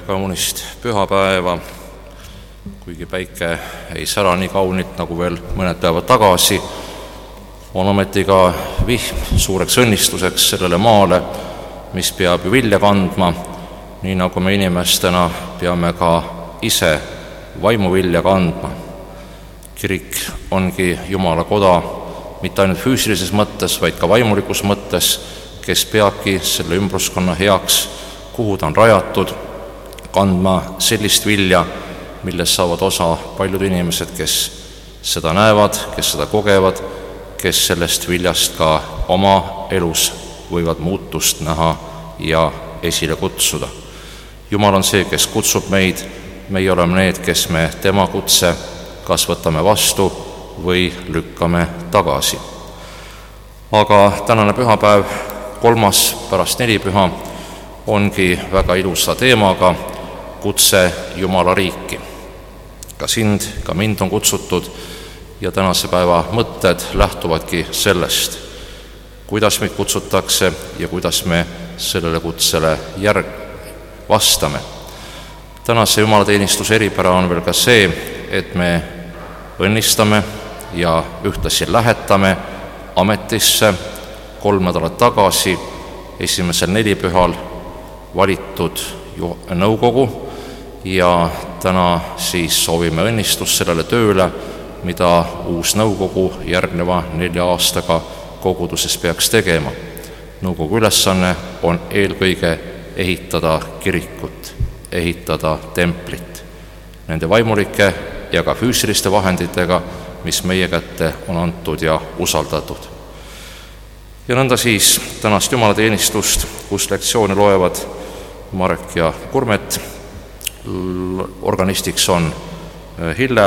kaunist pühapäeva, kuigi päike ei sära nii kaunilt nagu veel mõned päevad tagasi, on ometi ka vihm suureks õnnistuseks sellele maale, mis peab ju vilja kandma, nii nagu me inimestena peame ka ise vaimuvilja kandma. Kirik ongi Jumala koda, mitte ainult füüsilises mõttes, vaid ka vaimulikus mõttes, kes peabki selle ümbruskonna heaks, kuhu ta on rajatud, kandma sellist vilja, millest saavad osa paljud inimesed, kes seda näevad, kes seda kogevad, kes sellest viljast ka oma elus võivad muutust näha ja esile kutsuda. Jumal on see, kes kutsub meid, meie oleme need, kes me tema kutse kas võtame vastu või lükkame tagasi. Aga tänane pühapäev, 3. pärast nelipüha, ongi väga ilusa teemaga kutse Jumala riiki. Ka sind, ka mind on kutsutud ja tänase päeva mõtted lähtuvadki sellest, kuidas meid kutsutakse ja kuidas me sellele kutsele vastame. Tänase jumalateenistuse eripära on veel ka see, et me õnnistame ja ühtlasi lähetame ametisse 3 nädalat tagasi, 1. nelipühal valitud nõukogu ja täna siis soovime õnnistust sellele tööle, mida uus nõukogu järgneva 4 aastaga koguduses peaks tegema. Nõukogu ülesanne on eelkõige ehitada kirikut, ehitada templit, nende vaimulike ja ka füüsiliste vahenditega, mis meie kätte on antud ja usaldatud. Ja nõnda siis tänast jumalateenistust, kus lektsioone loevad Marek ja Kurmet, organistiks on Hille,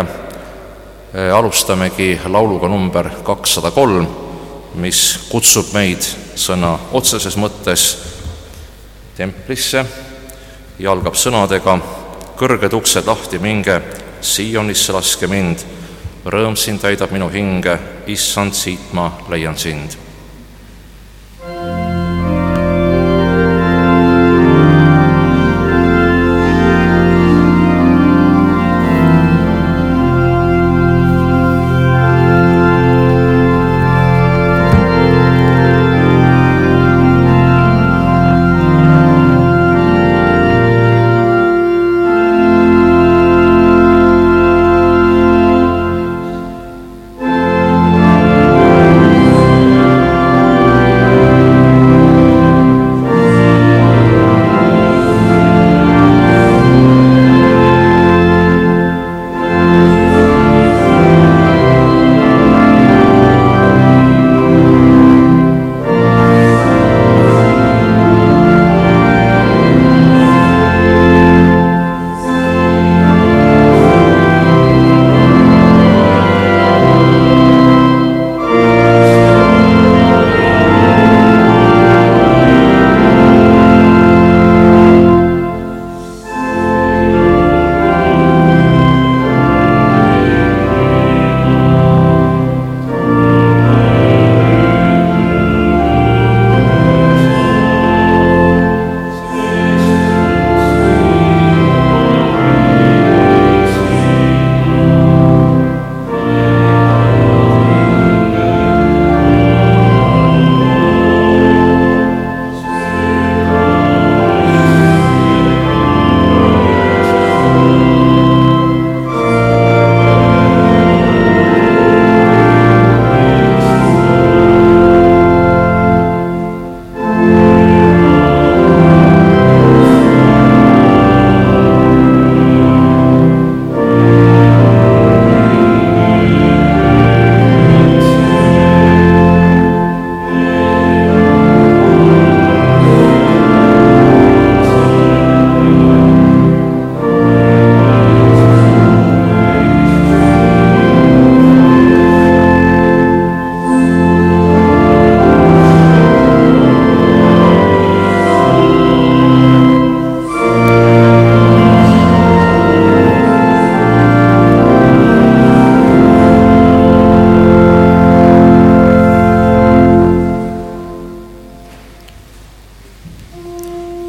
alustamegi lauluga number 203, mis kutsub meid sõna otseses mõttes templisse ja algab sõnadega: kõrged uksed lahti minge, Sionisse laske mind, rõõm siin täidab minu hinge, issand, siit ma leian sind.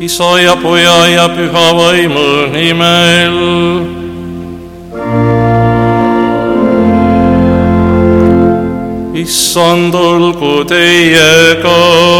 Isa ja Poja ja Püha Vaimu nimel. Issand olgu teiega.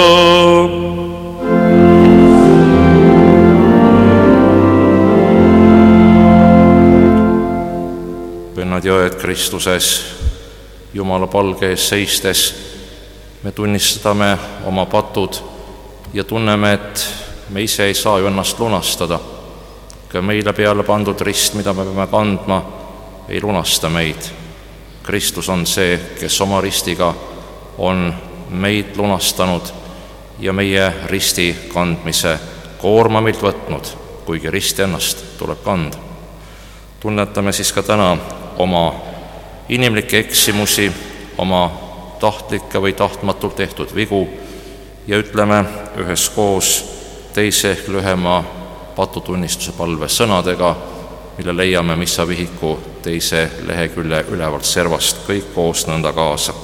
Vennad ja õed Kristuses, Jumala palge ees seistes, me tunnistame oma patud ja tunneme, et me ise ei saa ju ennast lunastada. Ka meile peale pandud rist, mida me peame kandma, ei lunasta meid. Kristus on see, kes oma ristiga on meid lunastanud ja meie risti kandmise koorma meilt võtnud, kuigi risti ennast tuleb kanda. Tunnetame siis ka täna oma inimlikke eksimusi, oma tahtlikke või tahtmatult tehtud vigu ja ütleme üheskoos teise ehk lühema patutunnistuse palve sõnadega, mille leiame missa vihiku teise lehekülje ülevalt servast, kõik koos nõnda kaasa.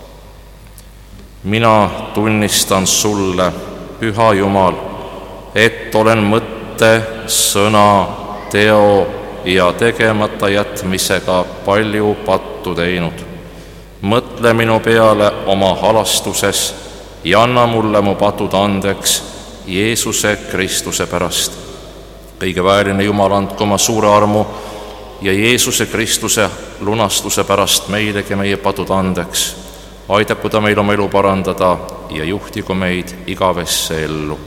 Mina tunnistan sulle, Püha Jumal, et olen mõtte, sõna, teo ja tegemata jätmisega palju pattu teinud. Mõtle minu peale oma halastuses ja anna mulle mu patud andeks Jeesuse Kristuse pärast. Kõige väeline Jumal, andku oma suure armu ja Jeesuse Kristuse lunastuse pärast meilegi meie patud andeks. Aidaku ta meil oma elu parandada ja juhtigu meid igavesse ellu.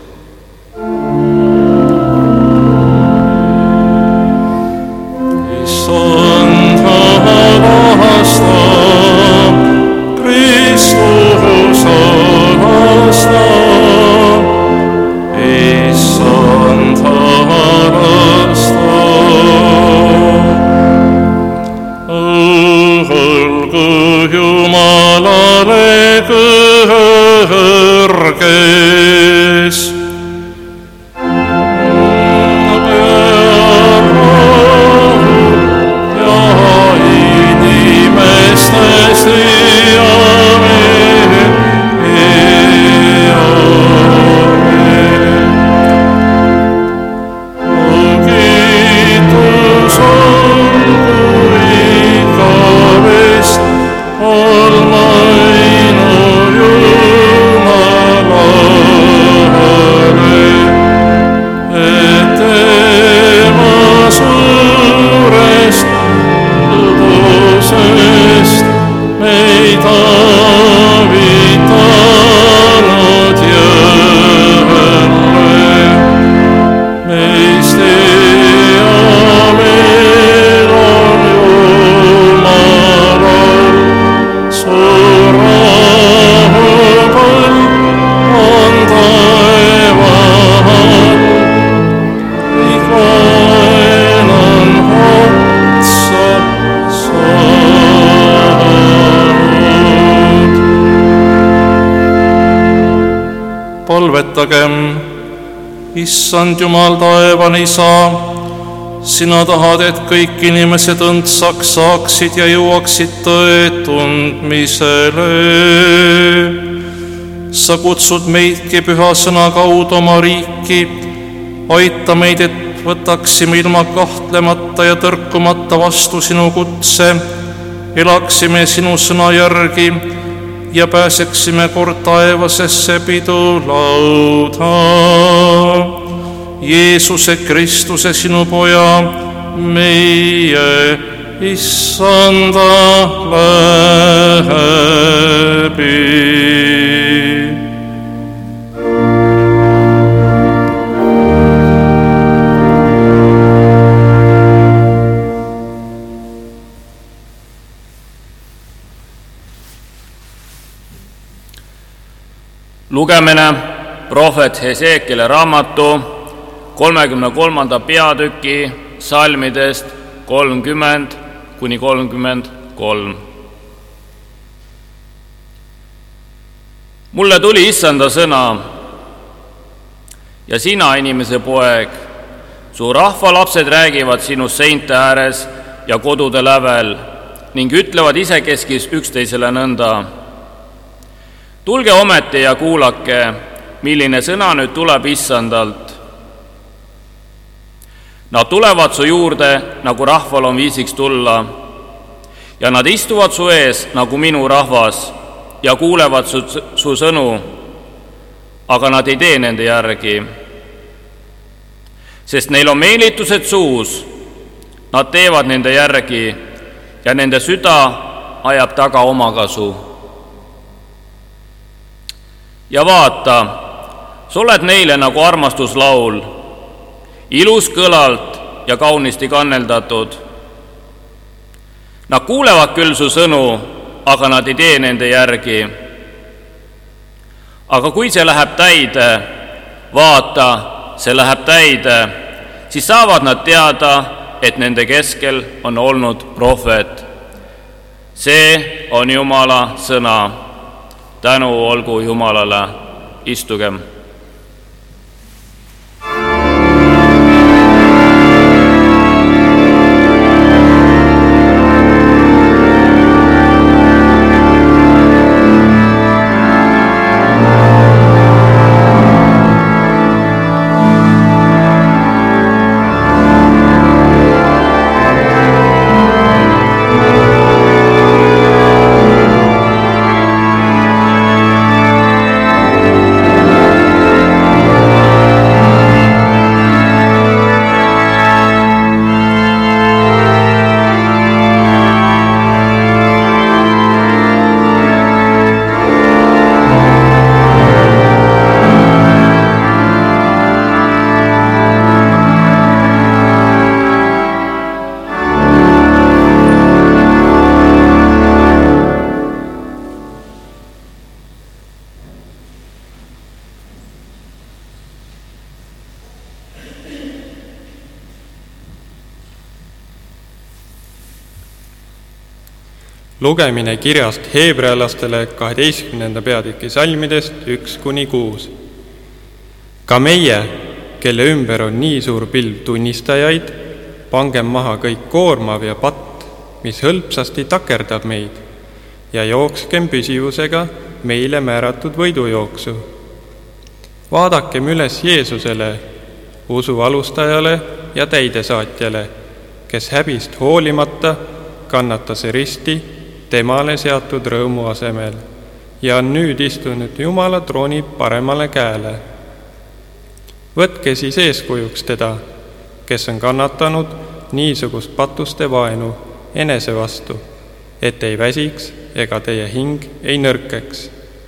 Issand alastab, Kristus alastab, Issand alastab. Olgu Jumalale kõrges. Palvetagem. Issand Jumal, taevane Isa, sina tahad, et kõik inimesed õndsaks saaksid ja jõuaksid tõe tundmisele. Sa kutsud meidki püha sõna kaudu oma riiki, aita meid, et võtaksime ilma kahtlemata ja tõrkumata vastu sinu kutse, elaksime sinu sõna järgi ja pääseksime kord taevasesse pidulauda. Jeesuse Kristuse, sinu Poja, meie Issanda läbi. Lugemine prohvet Hesekieli raamatu 33. peatüki salmidest 30–33. Mulle tuli Issanda sõna: ja sina, inimese poeg, su rahvalapsed räägivad sinust seinte ääres ja kodude lävel ning ütlevad isekeskis üksteisele nõnda: tulge ometi ja kuulake, milline sõna nüüd tuleb Issandalt. Nad tulevad su juurde, nagu rahval on viisiks tulla, ja nad istuvad su ees, nagu minu rahvas, ja kuulevad su sõnu, aga nad ei tee nende järgi. Sest neil on meelitused suus, nad teevad nende järgi, ja nende süda ajab taga omakasu. Ja vaata, sa oled neile nagu armastuslaul, ilus kõlalt ja kaunisti kanneldatud. Nad kuulevad küll su sõnu, aga nad ei tee nende järgi. Aga kui see läheb täide, vaata, see läheb täide, siis saavad nad teada, et nende keskel on olnud prohvet. See on Jumala sõna. Tänu olgu Jumalale. Istugem. Lugemine kirjast heebrealastele 12. peatüki salmidest 1-6. Ka meie, kelle ümber on nii suur pilv tunnistajaid, pangem maha kõik koormav ja patt, mis hõlpsasti takerdab meid, ja jookskem püsivusega meile määratud võidujooksu. Vaadakem üles Jeesusele, usu alustajale ja täidesaatjale, kes häbist hoolimata kannatas risti temale seatud rõõmu asemel ja on nüüd istunud Jumala trooni paremale käele. Võtke siis eeskujuks teda, kes on kannatanud niisugust patuste vaenu enese vastu, et ei väsiks ega teie hing ei nõrkeks.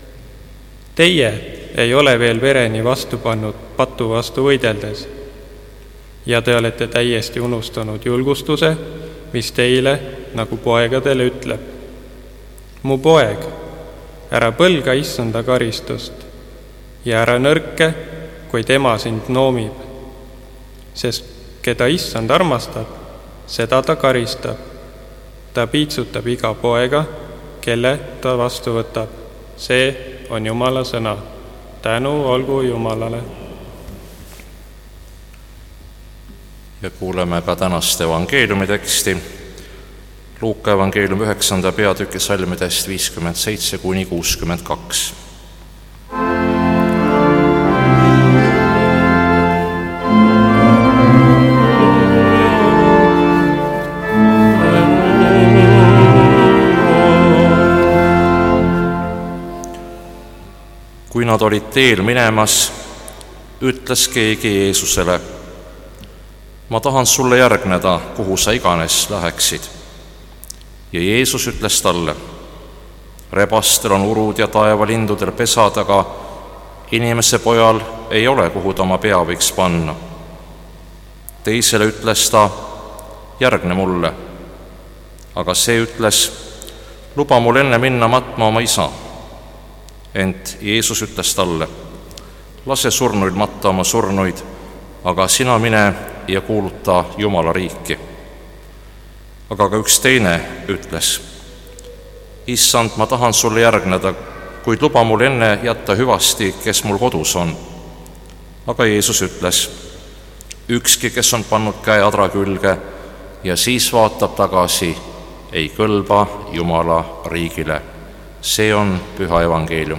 Teie ei ole veel vereni vastu pannud patu vastu võideldes ja te olete täiesti unustanud julgustuse, mis teile nagu poegadele ütleb. Mu poeg, ära põlga issanda karistust ja ära nõrke, kui tema sind noomib, sest keda issand armastab, seda ta karistab. Ta piitsutab iga poega, kelle ta vastu võtab. See on Jumala sõna. Tänu olgu Jumalale. Ja kuuleme ka tänast evangeeliumi teksti. Luuka evangeelium 9. peatüki salmidest 57-62. Kui nad olid teel minemas, ütles keegi Jeesusele: ma tahan sulle järgneda, kuhu sa iganes läheksid. Ja Jeesus ütles talle: rebastel on urud ja taevalindudel pesad, aga inimese pojal ei ole, kuhu ta oma pea võiks panna. Teisele ütles ta: järgne mulle. Aga see ütles: luba mul enne minna matma oma isa. Ent Jeesus ütles talle: lase surnuid matta oma surnuid, aga sina mine ja kuuluta Jumala riiki. Aga ka üks teine ütles: issand, ma tahan sulle järgneda, kuid luba mul enne jätta hüvasti, kes mul kodus on. Aga Jeesus ütles: ükski, kes on pannud käe adra külge ja siis vaatab tagasi, ei kõlba Jumala riigile. See on püha evangeelium.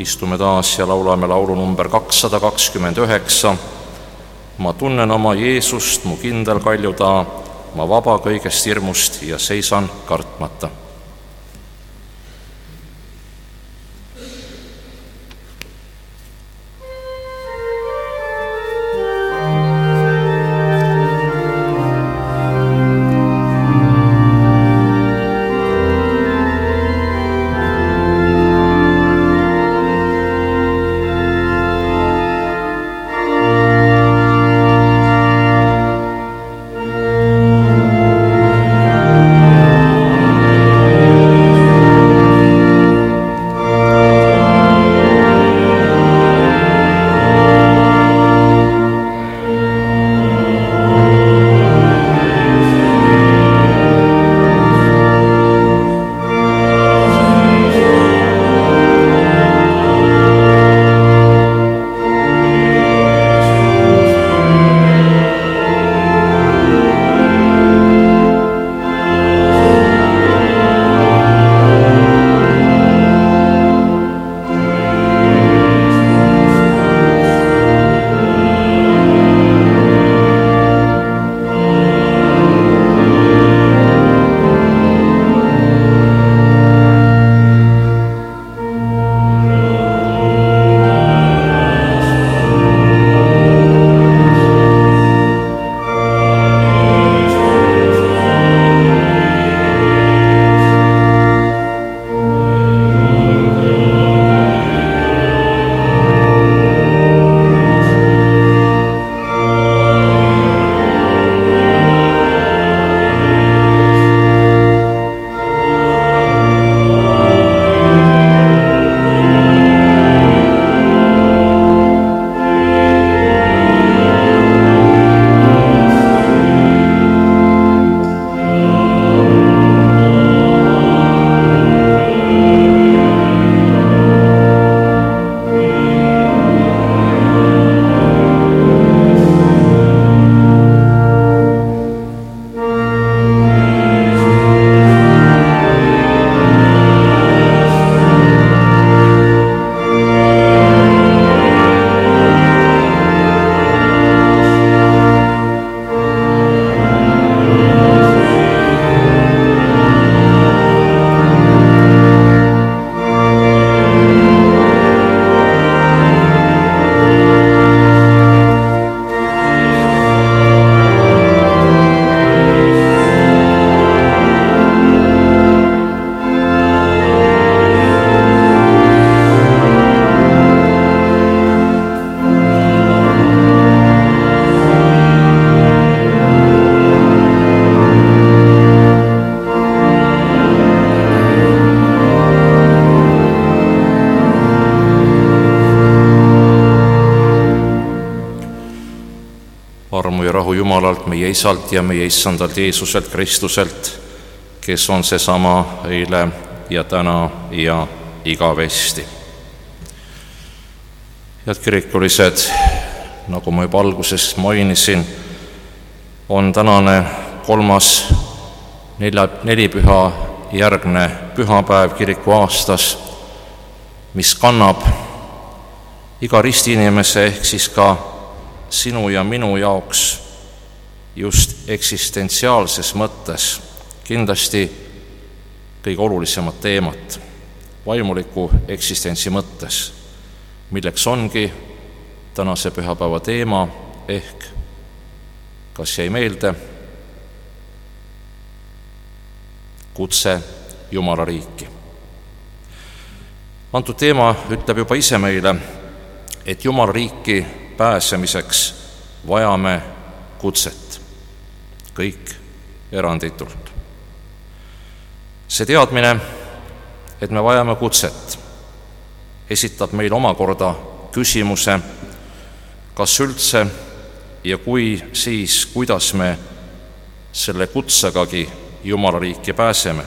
istume taas ja laulame laulu number 229. Ma tunnen oma Jeesust, mu kindel kaljutaa, ma vaba kõigest hirmust ja seisan kartmata. armu ja rahu Jumalalt, meie Isalt ja meie Issandalt Jeesuselt Kristuselt, kes on seesama eile ja täna ja igavesti. Head kirikulised, nagu ma juba alguses mainisin, on tänane 3. nelipüha järgne pühapäev kirikuaastas, mis kannab iga ristiinimese ehk siis ka sinu ja minu jaoks just eksistentsiaalses mõttes kindlasti kõige olulisemat teemat, vaimuliku eksistentsi mõttes, milleks ongi tänase pühapäeva teema ehk kas jäi meelde kutse Jumala riiki. Antud teema ütleb juba ise meile, et Jumala riiki pääsemiseks vajame kutset, kõik eranditult. See teadmine, et me vajame kutset, esitab meil omakorda küsimuse, kas üldse ja kui, siis kuidas me selle kutsegagi Jumala riiki pääseme.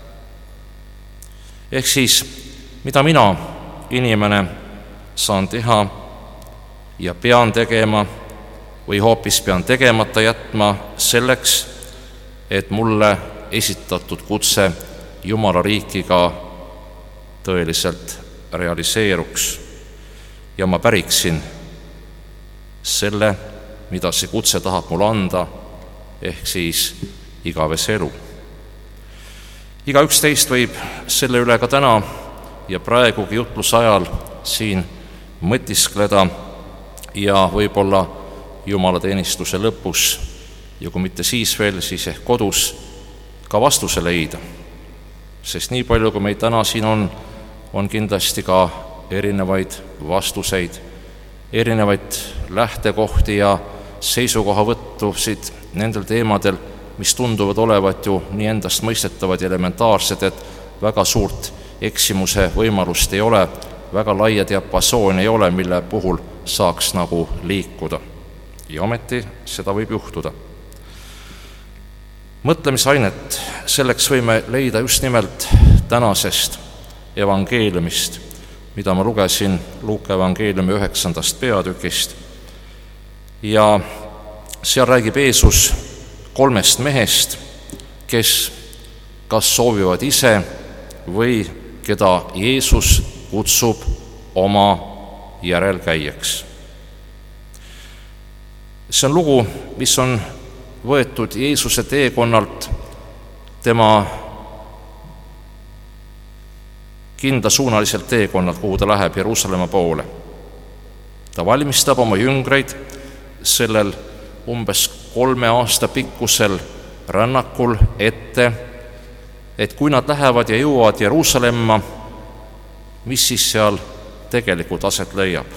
Ehk siis, mida mina, inimene, saan teha ja pean tegema või hoopis pean tegemata jätma selleks, et mulle esitatud kutse Jumala riiki ka tõeliselt realiseeruks ja ma päriksin selle, mida see kutse tahab mulle anda, ehk siis igavese elu. Igaüks teist võib selle üle ka täna ja praegugi jutluse ajal siin mõtiskleda ja võib-olla jumalateenistuse lõpus ja kui mitte siis veel, siis ehk kodus ka vastuse leida. Sest nii palju, kui meid täna siin on kindlasti ka erinevaid vastuseid, erinevaid lähtekohti ja seisukohavõttusid nendel teemadel, mis tunduvad olevat ju nii endast mõistetavad ja elementaarsed, et väga suurt eksimuse võimalust ei ole, väga laia diapasooni ei ole, mille puhul saaks nagu liikuda. Ja ometi seda võib juhtuda. Mõtlemisainet selleks võime leida just nimelt tänasest evangeeliumist, mida ma lugesin Luuka evangeeliumi 9. peatükist. Ja seal räägib Jeesus 3 mehest, kes kas soovivad ise või keda Jeesus kutsub oma järelkäijaks. See on lugu, mis on võetud Jeesuse teekonnalt tema kindlasuunaliselt teekonnalt, kuhu ta läheb Jeruusalemma poole. Ta valmistab oma jüngreid sellel umbes 3 aasta pikkusel rännakul ette, et kui nad lähevad ja jõuavad Jeruusalemma, mis siis seal tegelikult aset leiab.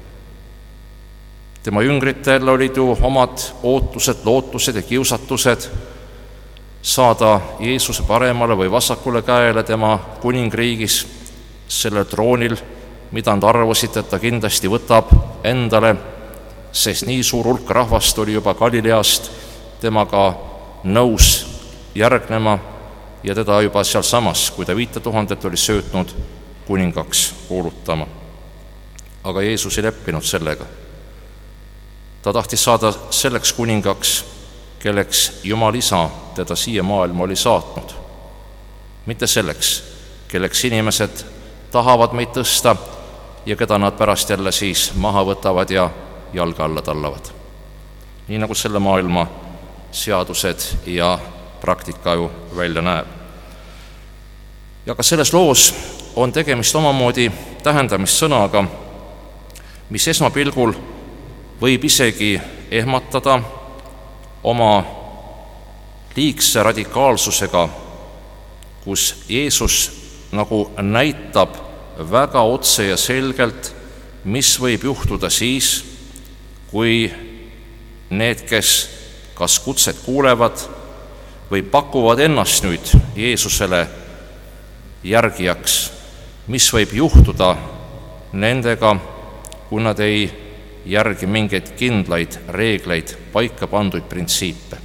Tema jüngritel olid ju omad ootused, lootused ja kiusatused saada Jeesuse paremale või vasakule käele tema kuningriigis, sellel troonil, mida nad arvasid, et ta kindlasti võtab endale, sest nii suur hulk rahvast oli juba Galileast temaga nõus järgnema ja teda juba sealsamas, kui ta 5000 oli söötnud, kuningaks kuulutama. Aga Jeesus ei leppinud sellega. Ta tahtis saada selleks kuningaks, kelleks Jumal Isa teda siia maailma oli saatnud. Mitte selleks, kelleks inimesed tahavad meid tõsta ja keda nad pärast jälle siis maha võtavad ja jalga alla tallavad. Nii nagu selle maailma seadused ja praktika ju välja näeb. Ja ka selles loos on tegemist omamoodi tähendamissõnaga, mis esmapilgul võib isegi ehmatada oma liigse radikaalsusega, kus Jeesus nagu näitab väga otse ja selgelt, mis võib juhtuda siis, kui need, kes kas kutset kuulevad või pakuvad ennast nüüd Jeesusele järgijaks, mis võib juhtuda nendega, kui nad ei järgi mingeid kindlaid reegleid, paika panduid printsiipe.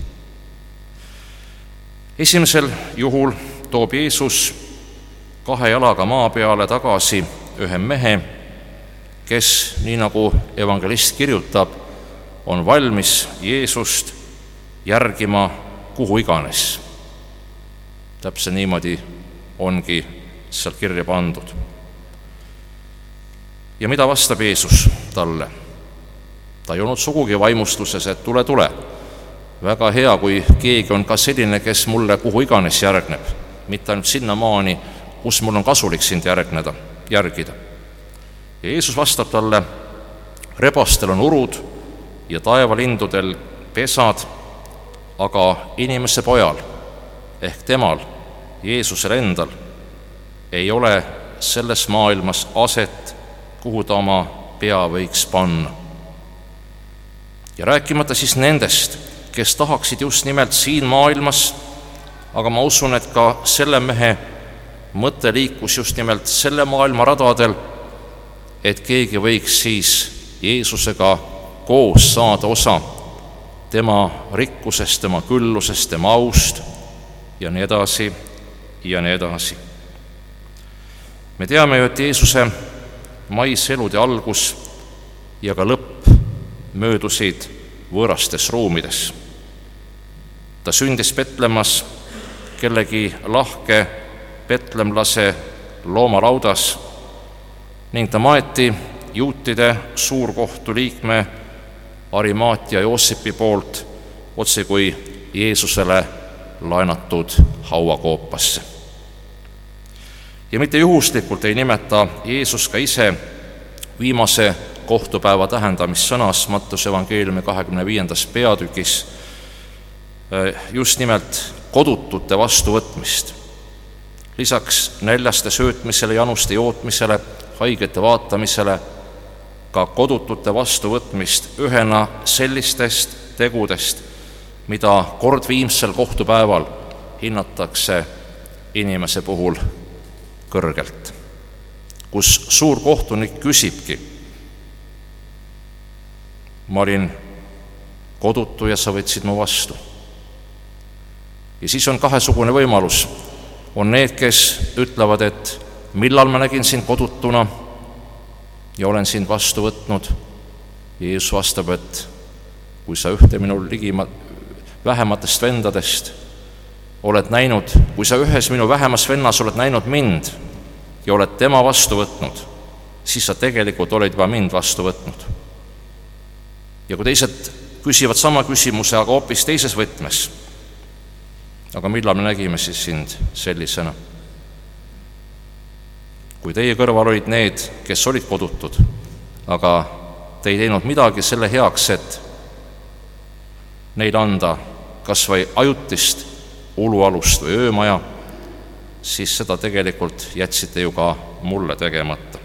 Esimesel juhul toob Jeesus 2 jalaga maa peale tagasi ühe mehe, kes, nii nagu evangelist kirjutab, on valmis Jeesust järgima kuhu iganes. Täpselt niimoodi ongi seal kirja pandud. Ja mida vastab Jeesus talle? Ta ei olnud sugugi vaimustuses, et tule. Väga hea, kui keegi on ka selline, kes mulle kuhu iganes järgneb, mitte ainult sinnamaani, kus mul on kasulik sind järgida. Ja Jeesus vastab talle, rebastel on urud ja taevalindudel pesad, aga inimese pojal ehk temal, Jeesusel endal, ei ole selles maailmas aset, kuhu ta oma pea võiks panna. Ja rääkimata siis nendest, kes tahaksid just nimelt siin maailmas, aga ma usun, et ka selle mehe mõte liikus just nimelt selle maailma radadel, et keegi võiks siis Jeesusega koos saada osa tema rikkusest, tema küllusest, tema aust ja nii edasi ja nii edasi. Me teame ju, et Jeesuse maiselude algus ja ka lõpp möödusid võõrastes ruumides. Ta sündis Petlemmas kellegi lahke petlemlase loomalaudas ning ta maeti juutide suurkohtu liikme Arimaatia Joosipi poolt otse kui Jeesusele laenatud hauakoopasse. Ja mitte juhuslikult ei nimeta Jeesus ka ise viimase kohtupäeva tähendamissõnas Mattuse evangeeliumi 25. peatükis just nimelt kodutute vastuvõtmist. Lisaks näljaste söötmisele, januste jootmisele, haigete vaatamisele, ka kodutute vastuvõtmist ühena sellistest tegudest, mida kord viimsel kohtupäeval hinnatakse inimese puhul kõrgelt, kus suur kohtunik küsibki: ma olin kodutu ja sa võtsid mu vastu. Ja siis on kahesugune võimalus. On need, kes ütlevad, et millal ma nägin sind kodutuna ja olen sind vastu võtnud. Jeesus vastab, et kui sa ühte minu vähematest vendadest oled näinud, kui sa ühes minu vähemas vennas oled näinud mind ja oled tema vastu võtnud, siis sa tegelikult oled juba mind vastu võtnud. Ja kui teised küsivad sama küsimuse, aga hoopis teises võtmes: aga millal me nägime siis sind sellisena? Kui teie kõrval olid need, kes olid kodutud, aga te ei teinud midagi selle heaks, et neile anda kas või ajutist ulualust või öömaja, siis seda tegelikult jätsite ju ka mulle tegemata.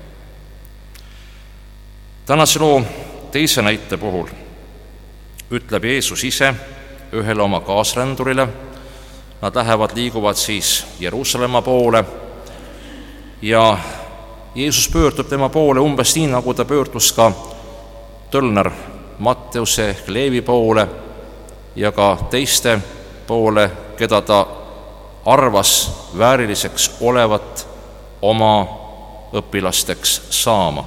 Tänase loo teise näite puhul ütleb Jeesus ise ühele oma kaasrändurile. Nad liiguvad siis Jeruusalemma poole ja Jeesus pöördub tema poole umbes nii, nagu ta pöördus ka tölner Matteuse ehk Leevi poole ja ka teiste poole, keda ta arvas vääriliseks olevat oma õpilasteks saama.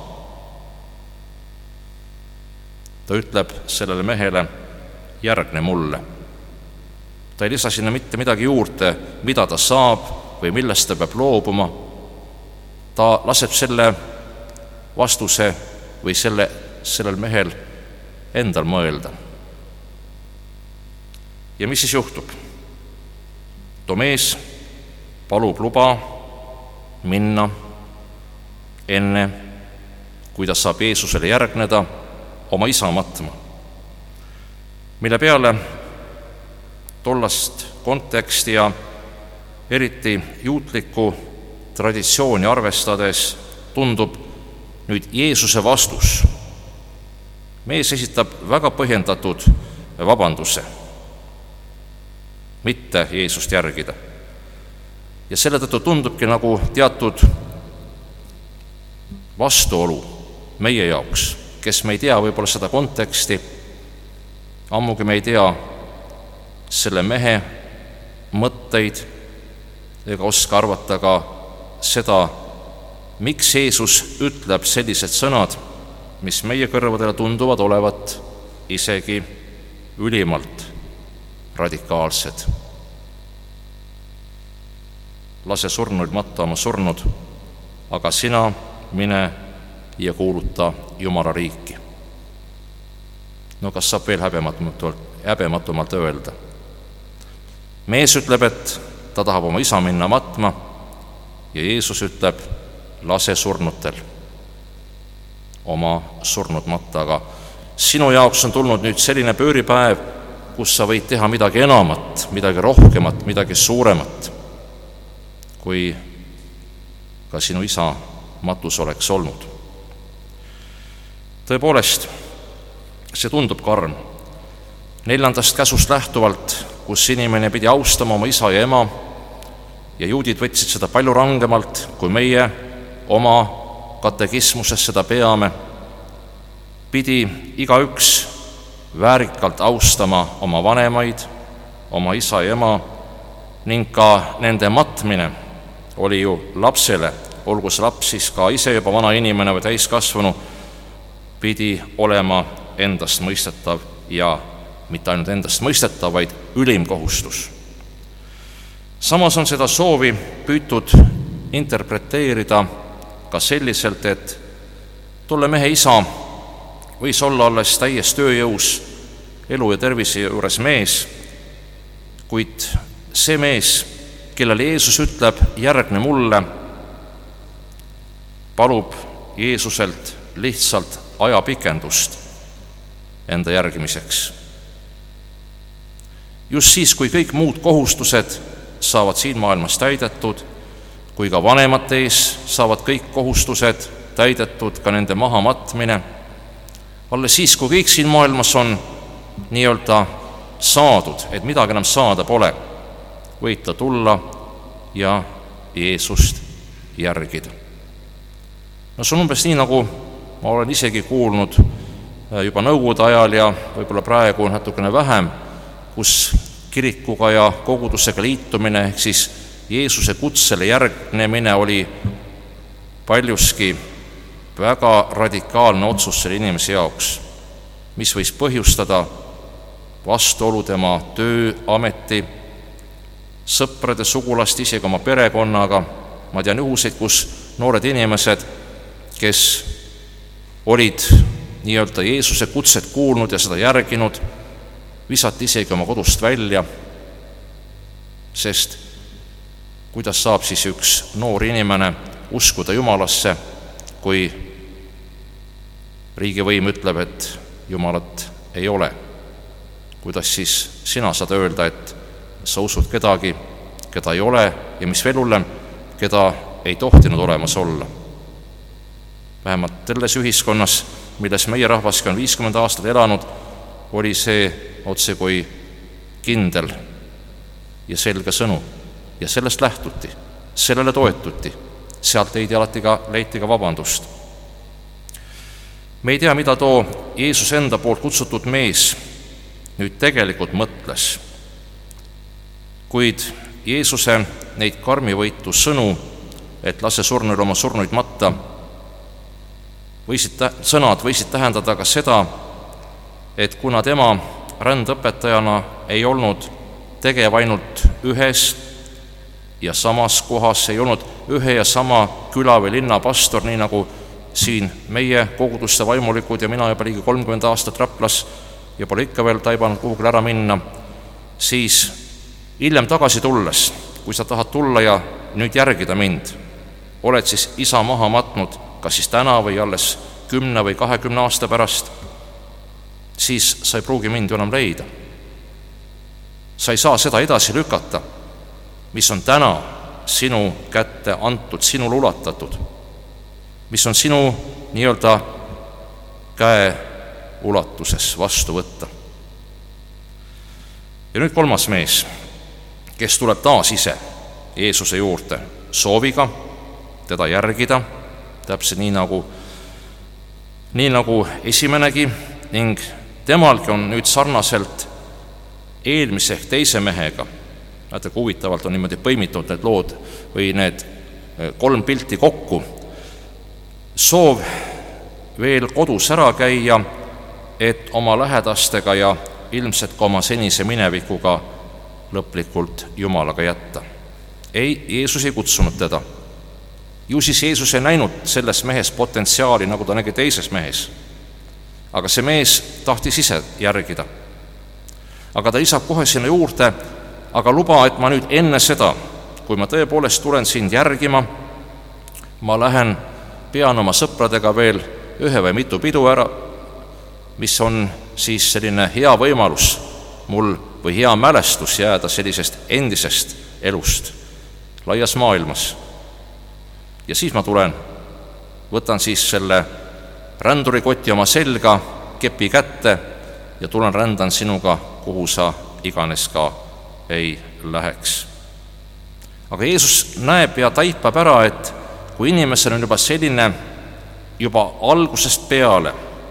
Ta ütleb sellele mehele: järgne mulle. Ta ei lisa sinna mitte midagi juurde, mida ta saab või millest ta peab loobuma. Ta laseb selle vastuse või sellel mehel endal mõelda. Ja mis siis juhtub? Too mees palub luba minna enne, kui ta saab Jeesusele järgneda, oma isa matma, mille peale tollast konteksti ja eriti juutlikku traditsiooni arvestades tundub nüüd Jeesuse vastus. Mees esitab väga põhjendatud vabanduse mitte Jeesust järgida. Ja selle tõttu tundubki nagu teatud vastuolu meie jaoks, kes me ei tea võib-olla seda konteksti, ammugi me ei tea selle mehe mõtteid ega oska arvata ka seda, miks Jeesus ütleb sellised sõnad, mis meie kõrvadele tunduvad olevat isegi ülimalt radikaalsed. Lase surnuid matta oma surnud, aga sina mine ja kuuluta Jumala riiki. No kas saab veel häbematumalt öelda? Mees ütleb, et ta tahab oma isa minna matma ja Jeesus ütleb, lase surnutel oma surnud matta, aga sinu jaoks on tulnud nüüd selline pööripäev, kus sa võid teha midagi enamat, midagi rohkemat, midagi suuremat, kui ka sinu isa matus oleks olnud. Tõepoolest, see tundub karm. 4. käsust lähtuvalt, kus inimene pidi austama oma isa ja ema ja juudid võtsid seda palju rangemalt, kui meie oma katekismuses seda peame, pidi igaüks väärikalt austama oma vanemaid, oma isa ja ema ning ka nende matmine oli ju lapsele, olgu see laps siis ka ise juba vana inimene või täiskasvanu, pidi olema endast mõistetav ja mitte ainult endast mõistetav, vaid ülim kohustus. Samas on seda soovi püütud interpreteerida ka selliselt, et Tolle mehe isa võis olla alles täies tööjõus, elu ja tervise juures mees, kuid see mees, kellele Jeesus ütleb, järgne mulle, palub Jeesuselt lihtsalt ajapikendust enda järgimiseks. Just siis, kui kõik muud kohustused saavad siin maailmas täidetud, kui ka vanemate ees saavad kõik kohustused täidetud, ka nende mahamatmine, alles siis, kui kõik siin maailmas on nii-öelda saadud, et midagi enam saada pole, võid ta tulla ja Jeesust järgida. No see on umbes nii, nagu ma olen isegi kuulnud juba nõukogude ajal ja võib-olla praegu natukene vähem, kus kirikuga ja kogudusega liitumine ehk siis Jeesuse kutsele järgnemine oli paljuski väga radikaalne otsus selle inimese jaoks, mis võis põhjustada vastuolu tema töö, ameti, sõprade, sugulast, isegi oma perekonnaga. Ma tean juhuseid, kus noored inimesed, kes olid nii-öelda Jeesuse kutset kuulnud ja seda järginud, visati isegi oma kodust välja, sest kuidas saab siis üks noor inimene uskuda Jumalasse, kui riigivõim ütleb, et Jumalat ei ole. Kuidas siis sina saad öelda, et sa usud kedagi, keda ei ole ja mis veel hullem, keda ei tohtinud olemas olla. Vähemalt selles ühiskonnas, milles meie rahvaski on 50 aastat elanud, oli see otse kui kindel ja selge sõnu. Ja sellest lähtuti, sellele toetuti, sealt leiti ka vabandust. Me ei tea, mida too Jeesus enda poolt kutsutud mees nüüd tegelikult mõtles, kuid Jeesuse neid karmivõitu sõnu, et lase surnuil oma surnuid matta, sõnad võisid tähendada ka seda, et kuna tema rändõpetajana ei olnud tegev ainult ühes ja samas kohas, ei olnud ühe ja sama küla või linna pastor, nii nagu siin meie koguduste vaimulikud ja mina juba ligi 30 aastat Raplas ja pole ikka veel taibanud kuhugile ära minna, siis hiljem tagasi tulles, kui sa tahad tulla ja nüüd järgida mind, oled siis isa maha matnud, kas siis täna või alles 10 või 20 aasta pärast, siis sa ei pruugi mind enam leida. Sa ei saa seda edasi lükata, mis on täna sinu kätte antud, sinule ulatatud, mis on sinu nii-öelda käe ulatuses vastu võtta. Ja nüüd kolmas mees, kes tuleb taas ise Jeesuse juurde sooviga teda järgida, täpselt nii nagu esimenegi, ning temalgi on nüüd sarnaselt eelmise ehk teise mehega, näete, kui huvitavalt on niimoodi põimitud need lood või need 3 pilti kokku, soov veel kodus ära käia, et oma lähedastega ja ilmselt ka oma senise minevikuga lõplikult Jumalaga jätta. Ei, Jeesus ei kutsunud teda. Ju siis Jeesus ei näinud selles mehes potentsiaali, nagu ta nägi teises mehes. Aga see mees tahtis ise järgida. Aga ta lisab kohe sinna juurde, aga luba, et ma nüüd enne seda, kui ma tõepoolest tulen sind järgima, ma pean oma sõpradega veel ühe või mitu pidu ära, mis on siis selline hea võimalus mul või hea mälestus jääda sellisest endisest elust laias maailmas. Ja siis ma tulen, võtan siis selle rändurikoti oma selga, kepi kätte ja tulen rändan sinuga, kuhu sa iganes ka ei läheks. Aga Jeesus näeb ja taipab ära, et kui inimesel on juba selline juba algusest peale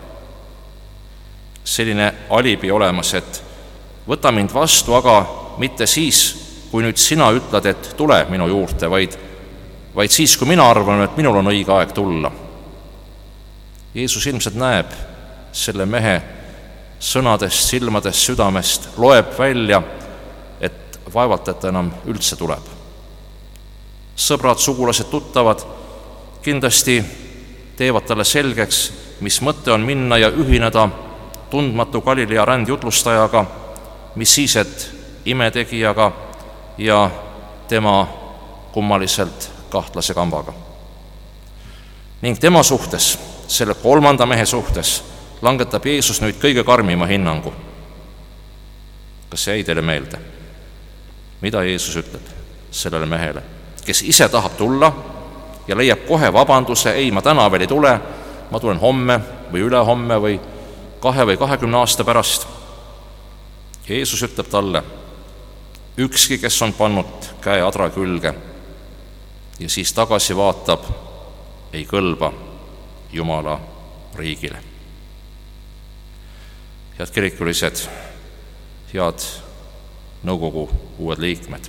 selline alibi olemas, et võta mind vastu, aga mitte siis, kui nüüd sina ütled, et tule minu juurde, vaid siis, kui mina arvan, et minul on õige aeg tulla. Jeesus ilmselt näeb selle mehe sõnadest, silmadest, südamest, loeb välja, et vaevalt, et ta enam üldse tuleb. Sõbrad, sugulased, tuttavad kindlasti teevad talle selgeks, mis mõte on minna ja ühineda tundmatu Galilea rändjutlustajaga, mis siis, et imetegijaga ja tema kummaliselt kahtlase kambaga. Ning tema suhtes, selle kolmanda mehe suhtes, langetab Jeesus nüüd kõige karmima hinnangu. Kas see jäi teile meelde? Mida Jeesus ütleb sellele mehele, kes ise tahab tulla ja leiab kohe vabanduse, ei, ma täna veel ei tule, ma tulen homme või ülehomme või 2 või 20 aasta pärast. Jeesus ütleb talle, ükski, kes on pannud käe adra külge ja siis tagasi vaatab, ei kõlba Jumala riigile. Head kirikulised, head nõukogu uued liikmed.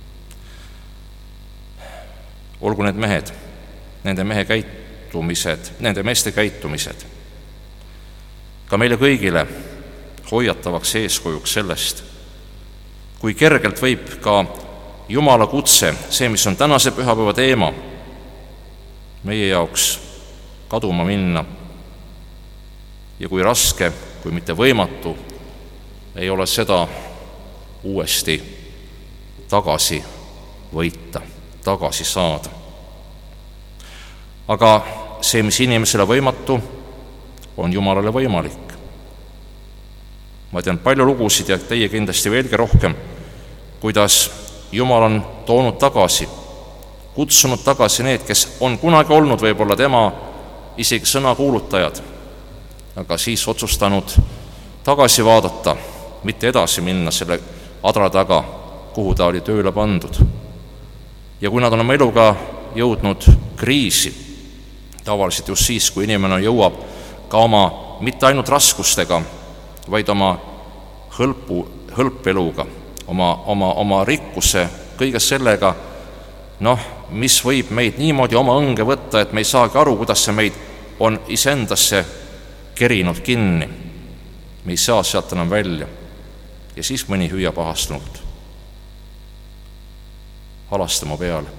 Olgu need mehed, nende meeste käitumised ka meile kõigile hoiatavaks eeskujuks sellest, kui kergelt võib ka Jumala kutse, see, mis on tänase pühapäeva teema, meie jaoks kaduma minna ja kui raske, kui mitte võimatu, ei ole seda uuesti tagasi võita, tagasi saada. Aga see, mis inimesele võimatu, on Jumalale võimalik. Ma tean palju lugusid ja teie kindlasti veelgi rohkem, kuidas Jumal on toonud tagasi, kutsunud tagasi need, kes on kunagi olnud võib-olla tema isegi sõnakuulutajad, aga siis otsustanud tagasi vaadata, mitte edasi minna selle adra taga, kuhu ta oli tööle pandud. Ja kui nad on oma eluga jõudnud kriisi, tavaliselt just siis, kui inimene jõuab ka oma mitte ainult raskustega, vaid oma hõlpeluga, oma rikkuse, kõige sellega, mis võib meid niimoodi oma õnge võtta, et me ei saagi aru, kuidas see meid on iseendasse kerinud kinni. Me ei saa sealt enam välja. Ja siis mõni hüüab ahastunult. Halasta mu peale.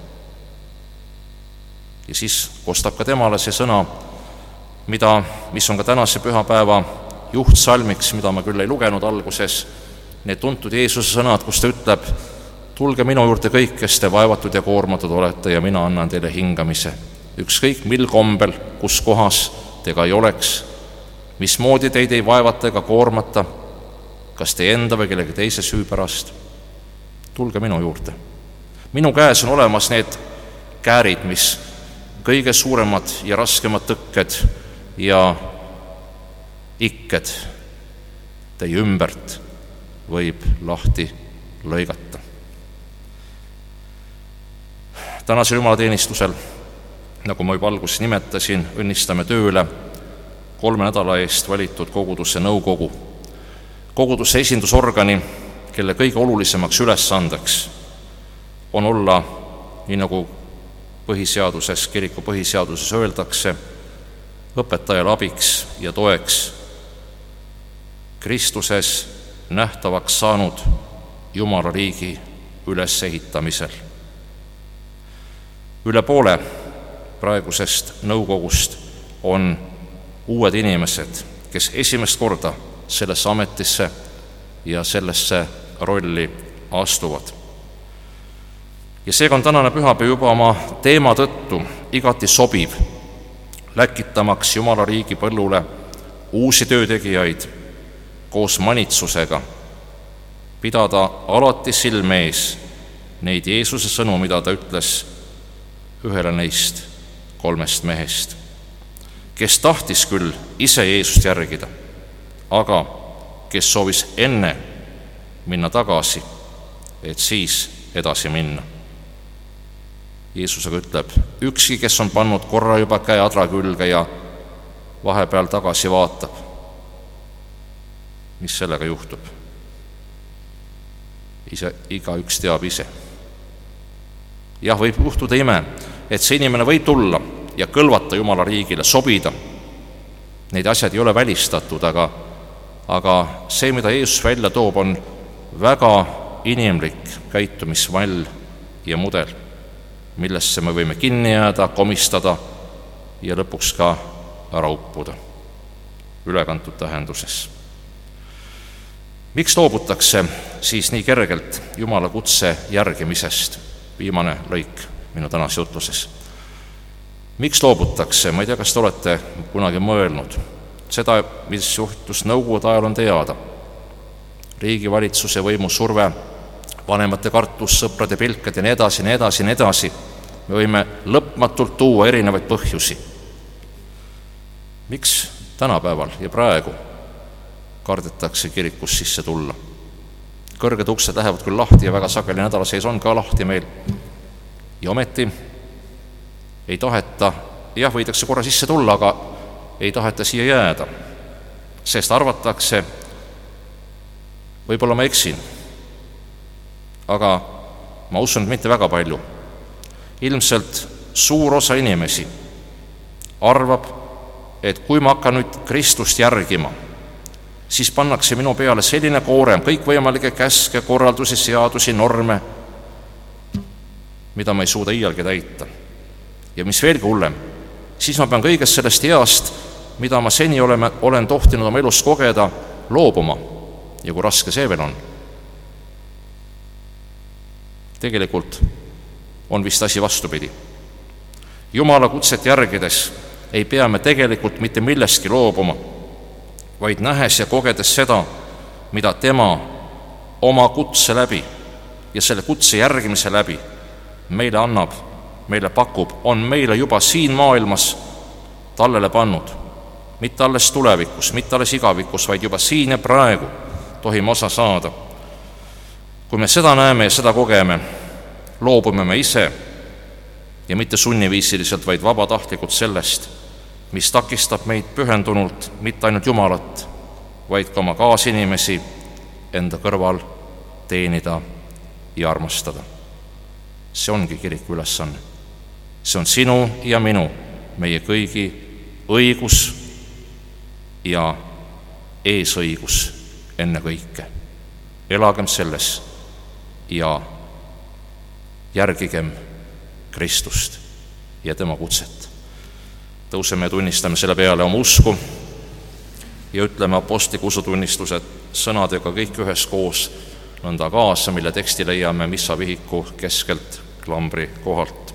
Ja siis kostab ka temale see sõna, mis on ka tänase pühapäeva juhtsalmiks, mida ma küll ei lugenud alguses, need tuntud Jeesuse sõnad, kus ta ütleb, tulge minu juurde kõik, kes te vaevatud ja koormatud olete ja mina annan teile hingamise. Ükskõik mil kombel, kus kohas te ka ei oleks, mismoodi teid ei vaevata ega koormata, kas teie enda või kellegi teise süü pärast, tulge minu juurde. Minu käes on olemas need käärid, mis kõige suuremad ja raskemad tõkked ja ikked teie ümbert võib lahti lõigata. Tänasel jumalateenistusel, nagu ma juba alguses nimetasin, õnnistame tööle 3 nädala eest valitud koguduse nõukogu, koguduse esindusorgani, kelle kõige olulisemaks ülesandeks on olla, nii nagu põhiseaduses, kiriku põhiseaduses öeldakse, õpetajale abiks ja toeks Kristuses nähtavaks saanud Jumala riigi ülesehitamisel. Üle poole praegusest nõukogust on uued inimesed, kes esimest korda sellesse ametisse ja sellesse rolli astuvad. Ja seega on tänane pühapäev juba oma teema tõttu igati sobiv, läkitamaks Jumala riigi põllule uusi töötegijaid koos manitsusega, pidada alati silme ees neid Jeesuse sõnu, mida ta ütles ühele neist 3 mehest, kes tahtis küll ise Jeesust järgida, aga kes soovis enne minna tagasi, et siis edasi minna. Jeesusega ütleb, ükski, kes on pannud korra juba käe adra külge ja vahepeal tagasi vaatab, mis sellega juhtub? Igaüks teab ise. Jah, võib juhtuda ime, et see inimene võib tulla ja kõlvata Jumala riigile, sobida. Neid asjad ei ole välistatud, aga see, mida Jeesus välja toob, on väga inimlik käitumismall ja mudel, millesse me võime kinni jääda, komistada ja lõpuks ka ära uppuda ülekantud tähenduses. Miks loobutakse siis nii kergelt Jumala kutse järgimisest? Viimane lõik minu tänase jutluses. Miks loobutakse? Ma ei tea, kas te olete kunagi mõelnud. Seda, mis juhtus Nõukogude ajal, on teada. Riigivalitsuse võimu surve, vanemate kartus, sõprade pilked ja nii edasi, nii edasi, nii edasi. Me võime lõpmatult tuua erinevaid põhjusi. Miks tänapäeval ja praegu kardetakse kirikus sisse tulla? Kõrged uksed lähevad küll lahti ja väga sageli nädala sees on ka lahti meil. Ja ometi ei taheta, jah, võidakse korra sisse tulla, aga ei taheta siia jääda, sest arvatakse, võib-olla ma eksin, aga ma usun, et mitte väga palju. Ilmselt suur osa inimesi arvab, et kui ma hakkan nüüd Kristust järgima, siis pannakse minu peale selline koorem, kõikvõimalikke käske, korraldusi, seadusi, norme, mida ma ei suuda iialgi täita. Ja mis veelgi hullem, siis ma pean kõigest sellest heast, mida ma seni olen tohtinud oma elus kogeda, loobuma. Ja kui raske see veel on. Tegelikult on vist asi vastupidi. Jumala kutset järgides ei pea me tegelikult mitte millestki loobuma, vaid nähes ja kogedes seda, mida tema oma kutse läbi ja selle kutse järgimise läbi meile annab, meile pakub, on meile juba siin maailmas tallele pannud. Mitte alles tulevikus, mitte alles igavikus, vaid juba siin ja praegu tohime osa saada. Kui me seda näeme ja seda kogeme, loobume me ise ja mitte sunniviisiliselt, vaid vabatahtlikult sellest, mis takistab meid pühendunult mitte ainult Jumalat, vaid ka oma kaasinimesi enda kõrval teenida ja armastada. See ongi kiriku ülesanne. See on sinu ja minu, meie kõigi õigus ja eesõigus enne kõike. Elagem selles ja järgigem Kristust ja tema kutset. Tõuseme ja tunnistame selle peale oma usku ja ütleme apostliku usutunnistused sõnadega kõik üheskoos nõnda kaasa, mille teksti leiame missavihiku keskelt klambri kohalt.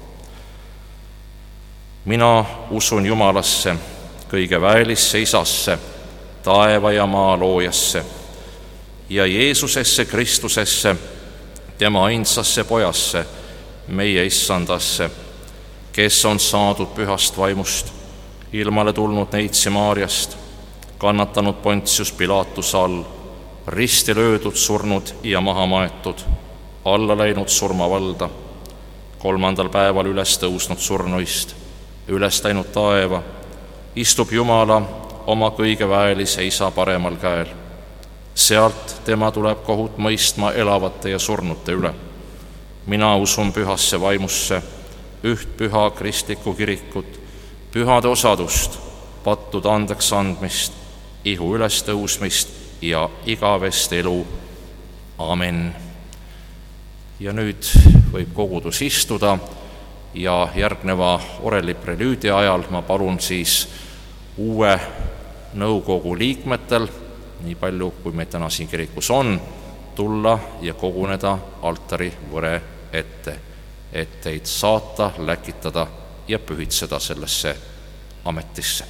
Mina usun Jumalasse, kõige väelisse Isasse, taeva ja maa loojasse ja Jeesusesse Kristusesse, tema ainsasse pojasse, meie issandasse, kes on saadud pühast vaimust, ilmale tulnud neitsi Maarjast, kannatanud Pontius Pilatuse all, risti löödud, surnud ja maha maetud, alla läinud surmavalda, 3. päeval üles tõusnud surnuist, üles läinud taeva, istub Jumala oma kõige väelise Isa paremal käel. Sealt tema tuleb kohut mõistma elavate ja surnute üle. Mina usun pühasse vaimusse, üht püha kristlikku kirikut, pühade osadust, pattude andeks andmist, ihu ülestõusmist ja igavest elu. Amen. Ja nüüd võib kogudus istuda ja järgneva oreli prelüüdi ajal ma palun siis uue nõukogu liikmetel, nii palju kui meid täna siin kirikus on, tulla ja koguneda altari võre ette, et teid saata, läkitada ja pühitseda sellesse ametisse.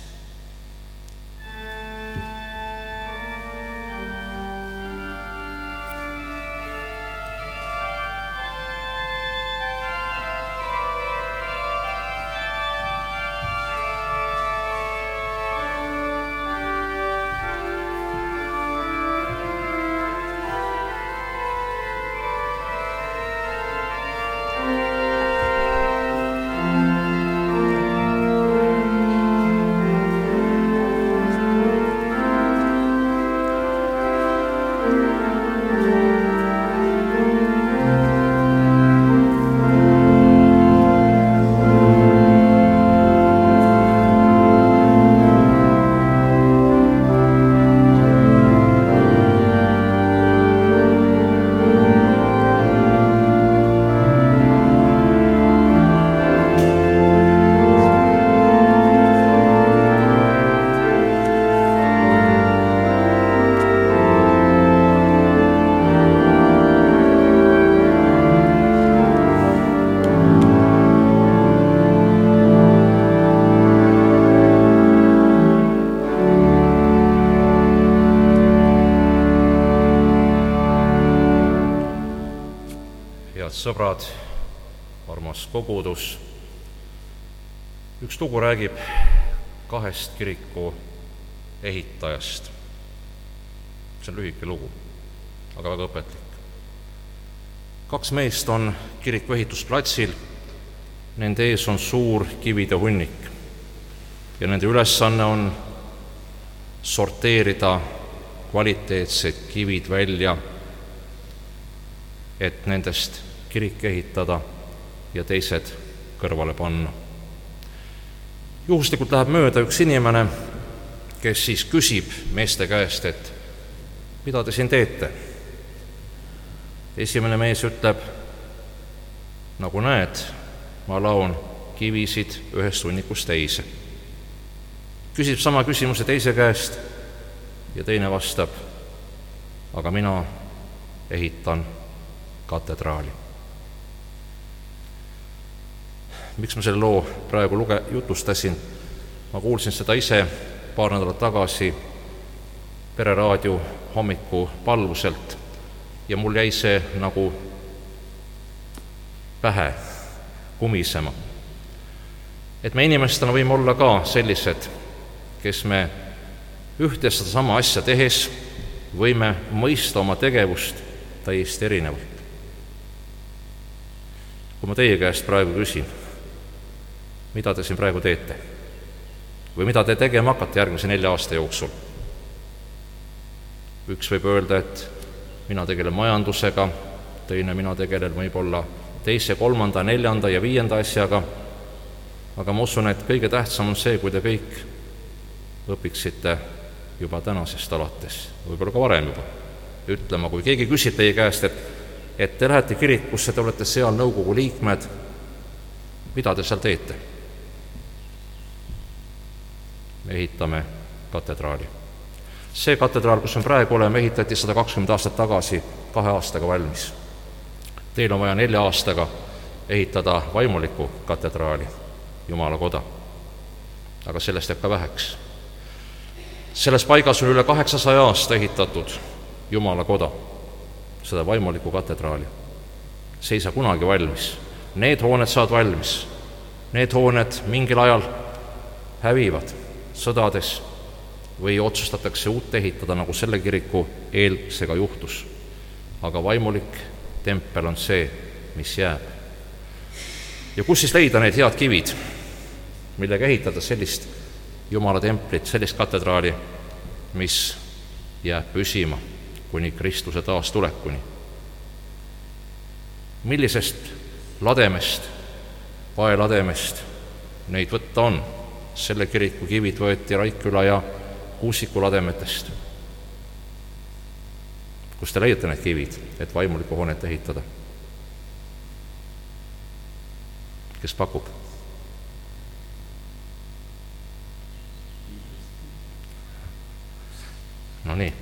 sõbrad, armas kogudus, üks lugu räägib 2 kiriku ehitajast. See on lühike lugu, aga väga õpetlik. 2 meest on kiriku ehitusplatsil, nende ees on suur kivide hunnik ja nende ülesanne on sorteerida kvaliteetsed kivid välja, et nendest kirik ehitada ja teised kõrvale panna. Juhuslikult läheb mööda üks inimene, kes siis küsib meeste käest, et mida te siin teete? Esimene mees ütleb, nagu näed, ma laon kivisid ühest hunnikust teise. Küsib sama küsimuse teise käest ja teine vastab, aga mina ehitan katedraali. Miks ma selle loo praegu jutustasin? Ma kuulsin seda ise paar nädalat tagasi Pereraadio hommikupalvuselt ja mul jäi see nagu pähe kumisema. Et me inimestena võime olla ka sellised, kes me ühte sama asja tehes võime mõista oma tegevust täiesti erinevalt. Kui ma teie käest praegu küsin, mida te siin praegu teete? Või mida te tegema hakkate järgmise 4 aasta jooksul? Üks võib öelda, et mina tegelen majandusega, teine mina tegelen võib-olla 2., 3., 4. ja 5. asjaga, aga ma usun, et kõige tähtsam on see, kui te kõik õpiksite juba tänasest alates, võib-olla ka varem juba, ütlema, kui keegi küsib teie käest, et te lähete kirikusse, te olete seal nõukogu liikmed, mida te seal teete? Me ehitame katedraali. See katedraal, kus me praegu oleme, ehitati 120 aastat tagasi 2 aastaga valmis. Teil on vaja 4 aastaga ehitada vaimulikku katedraali, Jumala koda. Aga sellest jääb ka väheks. Selles paigas on üle 800 aasta ehitatud Jumala koda, seda vaimulikku katedraali. See ei saa kunagi valmis. Need hooned saavad valmis. Need hooned mingil ajal hävivad sõdades või otsustatakse uut ehitada, nagu selle kiriku eelsega juhtus. Aga vaimulik tempel on see, mis jääb. Ja kus siis leida need head kivid, millega ehitada sellist Jumala templit, sellist katedraali, mis jääb püsima kuni Kristuse taastulekuni? Millisest lademest, paelademest neid võtta on? Selle kiriku kivid võeti Raikküla ja Kuusiku lademetest. Kus te leiate need kivid, et vaimulikku hoonet ehitada? Kes pakub? No nii,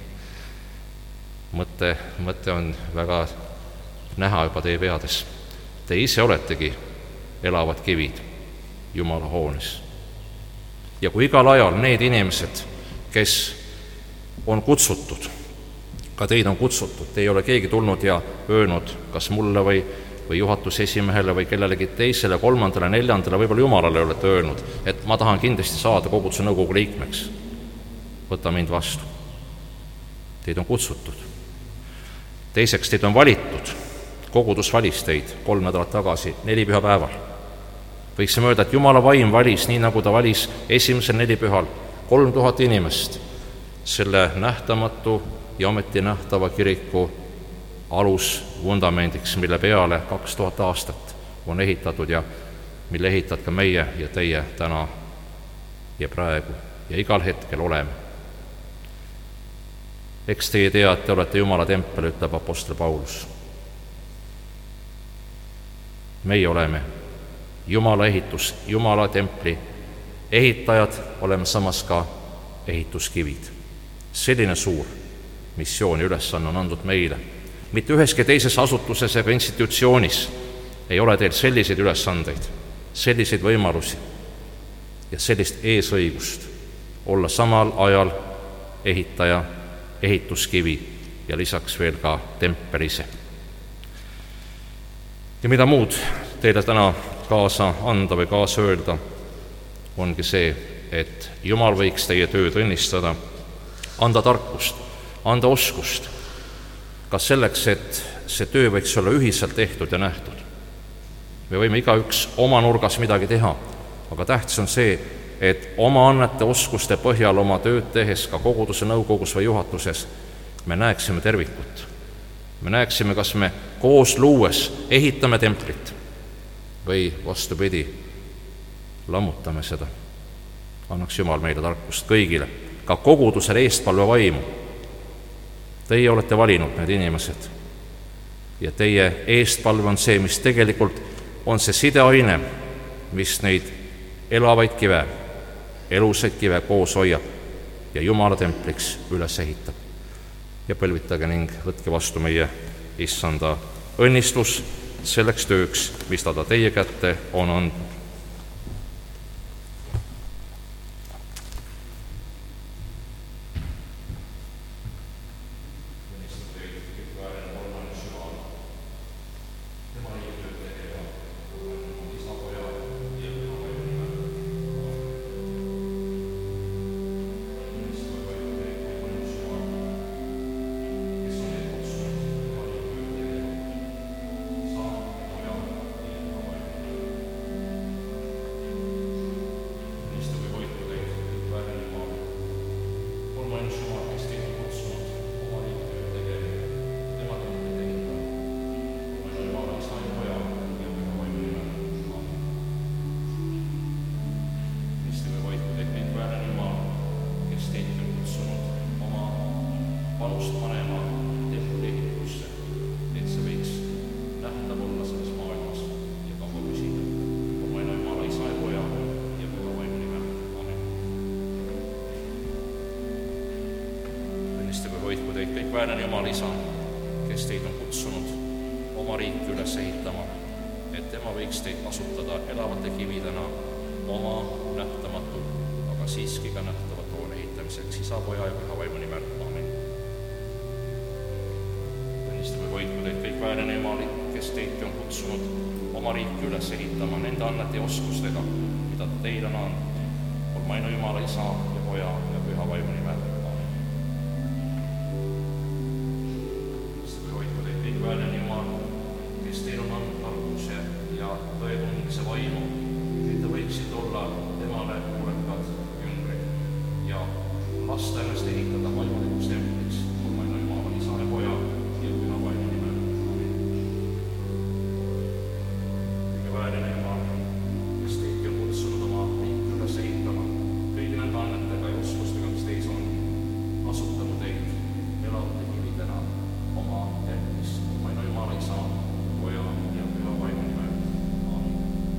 mõte on väga näha juba teie peades. Te ise oletegi elavad kivid Jumala hoones. Ja kui igal ajal need inimesed, kes on kutsutud, ka teid on kutsutud, te ei ole keegi tulnud ja öelnud kas mulle või juhatuse esimehele või kellelegi teisele, 3., 4., võib-olla Jumalale olete öelnud, et ma tahan kindlasti saada koguduse nõukogu liikmeks. Võta mind vastu. Teid on kutsutud. Teiseks, teid on valitud. Kogudus valis teid 3 nädalat tagasi, 4 pühapäeval. Võiksime öelda, et Jumala vaim valis, nii nagu ta valis esimesel 4 pühal 3000 inimest selle nähtamatu ja ometi nähtava kiriku alusvundamendiks, mille peale 2000 aastat on ehitatud ja mille ehitad ka meie ja teie täna ja praegu ja igal hetkel oleme. Eks teie tea, et te olete Jumala tempel, ütleb apostel Paulus. Meie oleme Jumala ehitus, Jumala templi ehitajad, oleme samas ka ehituskivid. Selline suur missiooni ülesanne on andnud meile. Mitte üheski teises asutuses ega institutsioonis ei ole teil selliseid ülesandeid, selliseid võimalusi ja sellist eesõigust olla samal ajal ehitaja, ehituskivi ja lisaks veel ka tempel ise. Ja mida muud teile täna kaasa anda või kaasa öelda, ongi see, et Jumal võiks teie tööd õnnistada, anda tarkust, anda oskust, ka selleks, et see töö võiks olla ühiselt tehtud ja nähtud. Me võime igaüks oma nurgas midagi teha, aga tähtis on see, et oma annete oskuste põhjal oma tööd tehes, ka koguduse nõukogus või juhatuses, me näeksime tervikut. Me näeksime, kas me koos luues ehitame templit või vastupidi, lammutame seda. Annaks Jumal meile tarkust kõigile, ka kogudusele eestpalve vaimu. Teie olete valinud need inimesed ja teie eestpalve on see, mis tegelikult on see sideaine, mis neid elavaid kive, elusaid kive koos hoiab ja Jumala templiks üles ehitab. Ja põlvitage ning võtke vastu meie Issanda õnnistus selleks tööks, mis ta teie kätte on andnud. Hoidku teid kõik väärne Jumal Isa, kes teid on kutsunud oma riiki üles ehitama, et tema võiks teid kasutada elavate kividena oma nähtamatu, aga siiski ka nähtavat hoone ehitamiseks Isa, Poja ja Püha Vaimu nimel. Amen. Õnnistagu ja hoidku teid kõik väärne Jumal, kes teid on kutsunud oma riiki üles ehitama nende annete ja oskustega, mida ta teile on andnud. Olgu Jumala Isa ja Poja ja Püha Vaimu nimel. Väärne Jumal, kes teil on andnud tarkuse ja tõetundmise vaimu, et te võiksite olla temale kuulekad jüngrid ja lasta ennast ehitada vaimulikuks templiks. Olgu Jumala Isa ja Poja ja Püha Vaimu nimel. Kõige väärne Jumal, kes teid on kutsunud oma riiki üles ehitama, kõigi nende annetega ja oskustega, mis teis on, asutanud teid elavate kividena oma templis. Jumala Isa, Poja ja Püha Vaimu nimel. Amen.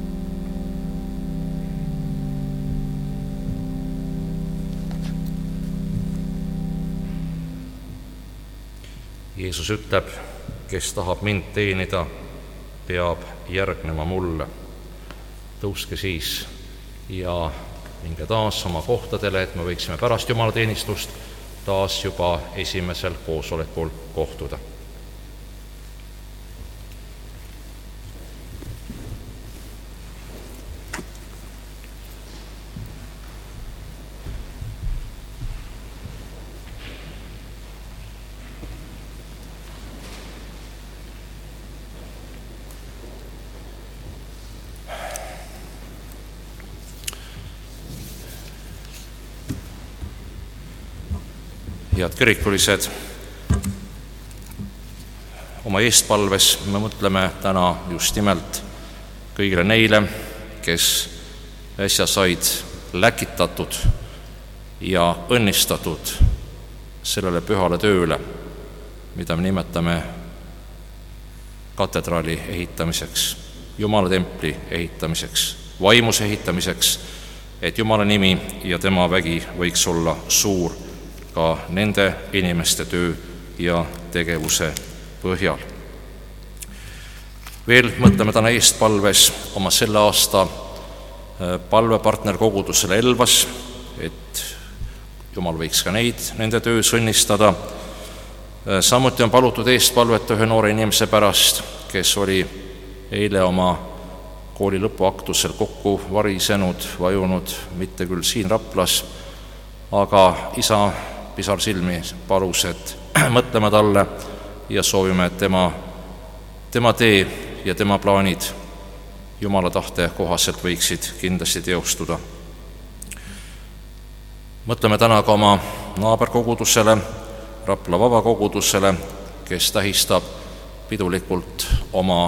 Jeesus ütleb, kes tahab mind teenida, peab järgnema mulle. Tõuske siis ja minge taas oma kohtadele, et me võiksime pärast Jumala teenistust taas juba esimesel koosolekul kohtuda. Head kirikulised, oma eestpalves me mõtleme täna just nimelt kõigile neile, kes äsja said läkitatud ja õnnistatud sellele pühale tööle, mida me nimetame katedraali ehitamiseks, Jumala templi ehitamiseks, vaimuse ehitamiseks, et Jumala nimi ja tema vägi võiks olla suur ka nende inimeste töö ja tegevuse põhjal. Veel mõtleme täna eestpalves oma selle aasta palvepartner kogudusele Elvas, et Jumal võiks ka neid nende töös õnnistada. Samuti on palutud eestpalvet ühe noore inimese pärast, kes oli eile oma kooli lõpuaktusel kokku varisenud, vajunud, mitte küll siin Raplas, aga isa pisarsilmi palus, et mõtleme talle ja soovime, et tema tee ja tema plaanid Jumala tahte kohaselt võiksid kindlasti teostuda. Mõtleme täna ka oma naaberkogudusele, Rapla vabakogudusele, kes tähistab pidulikult oma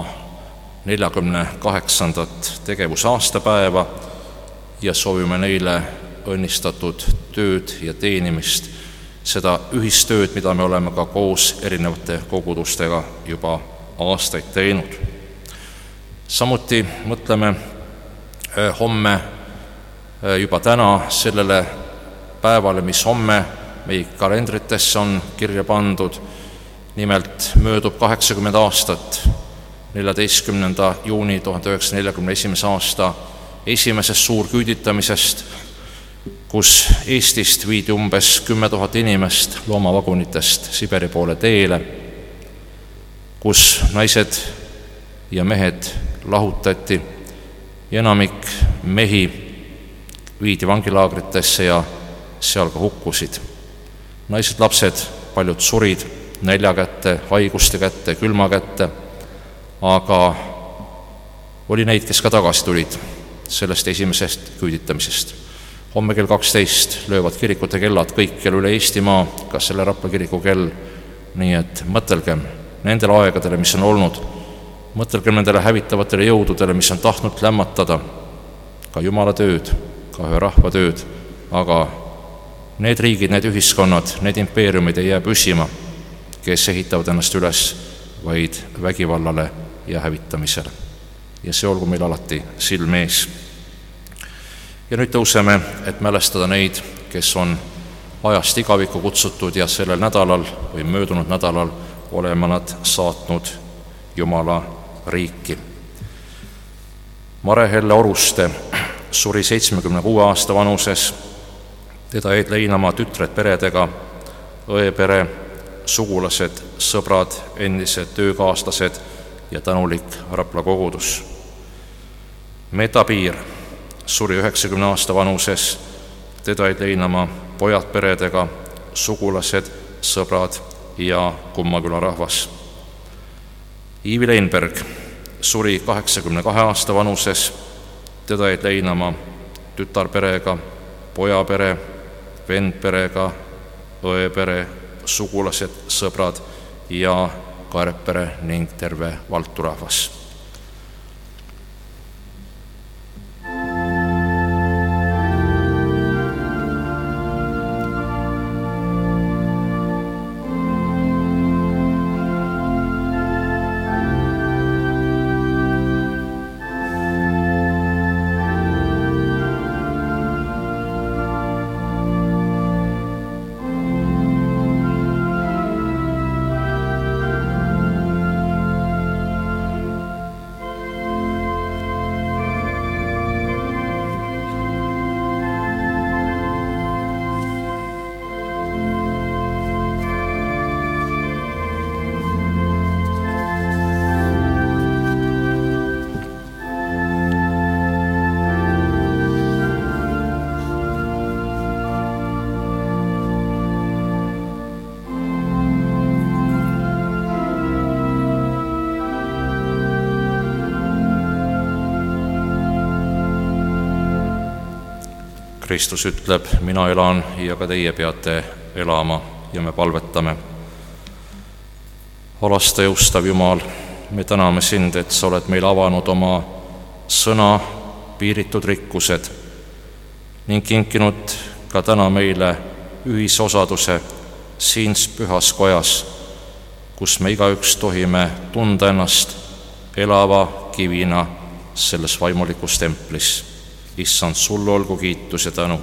48. tegevusaastapäeva ja soovime neile õnnistatud tööd ja teenimist, seda ühistööd, mida me oleme ka koos erinevate kogudustega juba aastaid teinud. Samuti mõtleme homme juba täna sellele päevale, mis homme meie kalendritesse on kirja pandud. Nimelt möödub 80 aastat 14. juuni 1941. aasta esimesest suurküüditamisest, kus Eestist viidi umbes 10 000 inimest loomavagunitest Siberi poole teele, kus naised ja mehed lahutati ja enamik mehi viidi vangilaagritesse ja seal ka hukkusid. Naised, lapsed, paljud surid nälja kätte, haiguste kätte, külma kätte, aga oli neid, kes ka tagasi tulid sellest esimesest küüditamisest. Homme kell 12 löövad kirikute kellad kõikjal üle Eestimaa, ka selle Rapla kiriku kell, nii et mõtelgem nendele aegadele, mis on olnud, mõtelgem nendele hävitavatele jõududele, mis on tahtnud lämmatada ka Jumala tööd, ka ühe rahva tööd, aga need riigid, need ühiskonnad, need impeeriumid ei jää püsima, kes ehitavad ennast üles vaid vägivallale ja hävitamisele. Ja see olgu meil alati silme ees. Ja nüüd tõuseme, et mälestada neid, kes on ajast igavikku kutsutud ja sellel nädalal või möödunud nädalal olema nad saatnud Jumala riiki. Mare Helle Oruste suri 76 aasta vanuses, teda jäid leinama tütred peredega, õepere, sugulased, sõbrad, endised töökaaslased ja tänulik Rapla kogudus. Meta Piir suri 90 aasta vanuses, teda jäid leinama pojad peredega, sugulased, sõbrad ja Kummaküla rahvas. Iivi Leinberg suri 82 aasta vanuses, teda jäid leinama tütarperega, pojapere, vendperega, õepere, sugulased, sõbrad ja Kaarepere ning terve Valtu rahvas. Kristus ütleb, mina elan ja ka teie peate elama ja me palvetame. Alasta jõustav Jumal, me täname sind, et sa oled meil avanud oma sõna piiritud rikkused ning kinkinud ka täna meile ühisosaduse siin pühas kojas, kus me igaüks tohime tunda ennast elava kivina selles vaimulikus templis. Issand, sulle olgu kiitus ja tänu.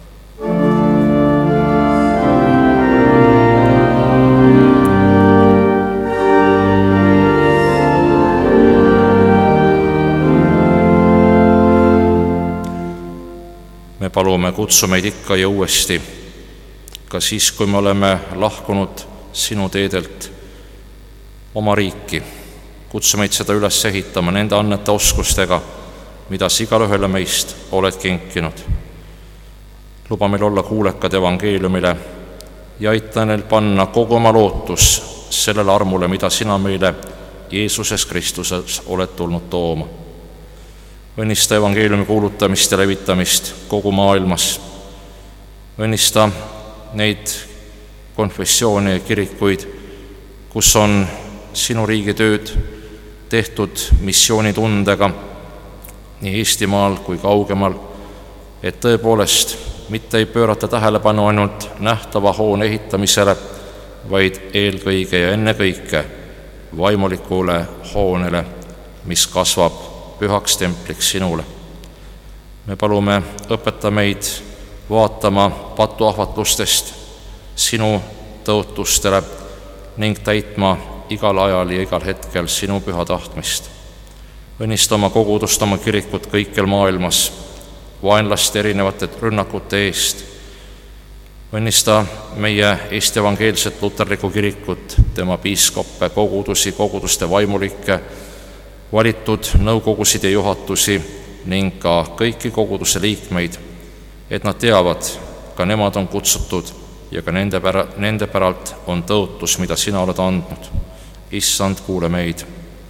Me palume, kutsu meid ikka ja uuesti, ka siis, kui me oleme lahkunud sinu teedelt oma riiki, kutsu meid seda üles ehitama nende annete oskustega, mida sa igalühele meist oled kinkinud. Luba meil olla kuulekad evangeeliumile ja aita neil panna kogu oma lootus sellele armule, mida sina meile Jeesuses Kristuses oled tulnud tooma. Õnnista evangeeliumi kuulutamist ja levitamist kogu maailmas. Õnnista neid konfessioone ja kirikuid, kus on sinu riigi tööd tehtud missioonitundega nii Eestimaal kui kaugemal, et tõepoolest mitte ei pöörata tähelepanu ainult nähtava hoone ehitamisele, vaid eelkõige ja ennekõike vaimulikule hoonele, mis kasvab pühaks templiks sinule. Me palume, õpeta meid vaatama patuahvatlustest sinu tõotustele ning täitma igal ajal ja igal hetkel sinu püha tahtmist. Õnnista oma kogudust, oma kirikut kõikjal maailmas, vaenlaste erinevate rünnakute eest. Õnnista meie Eesti evangeelset luterlikku kirikut, tema piiskoppe, kogudusi, koguduste vaimulikke, valitud nõukogusid ja juhatusi ning ka kõiki koguduse liikmeid, et nad teavad, ka nemad on kutsutud ja ka nende päralt on tõotus, mida sina oled andnud. Issand, kuule meid.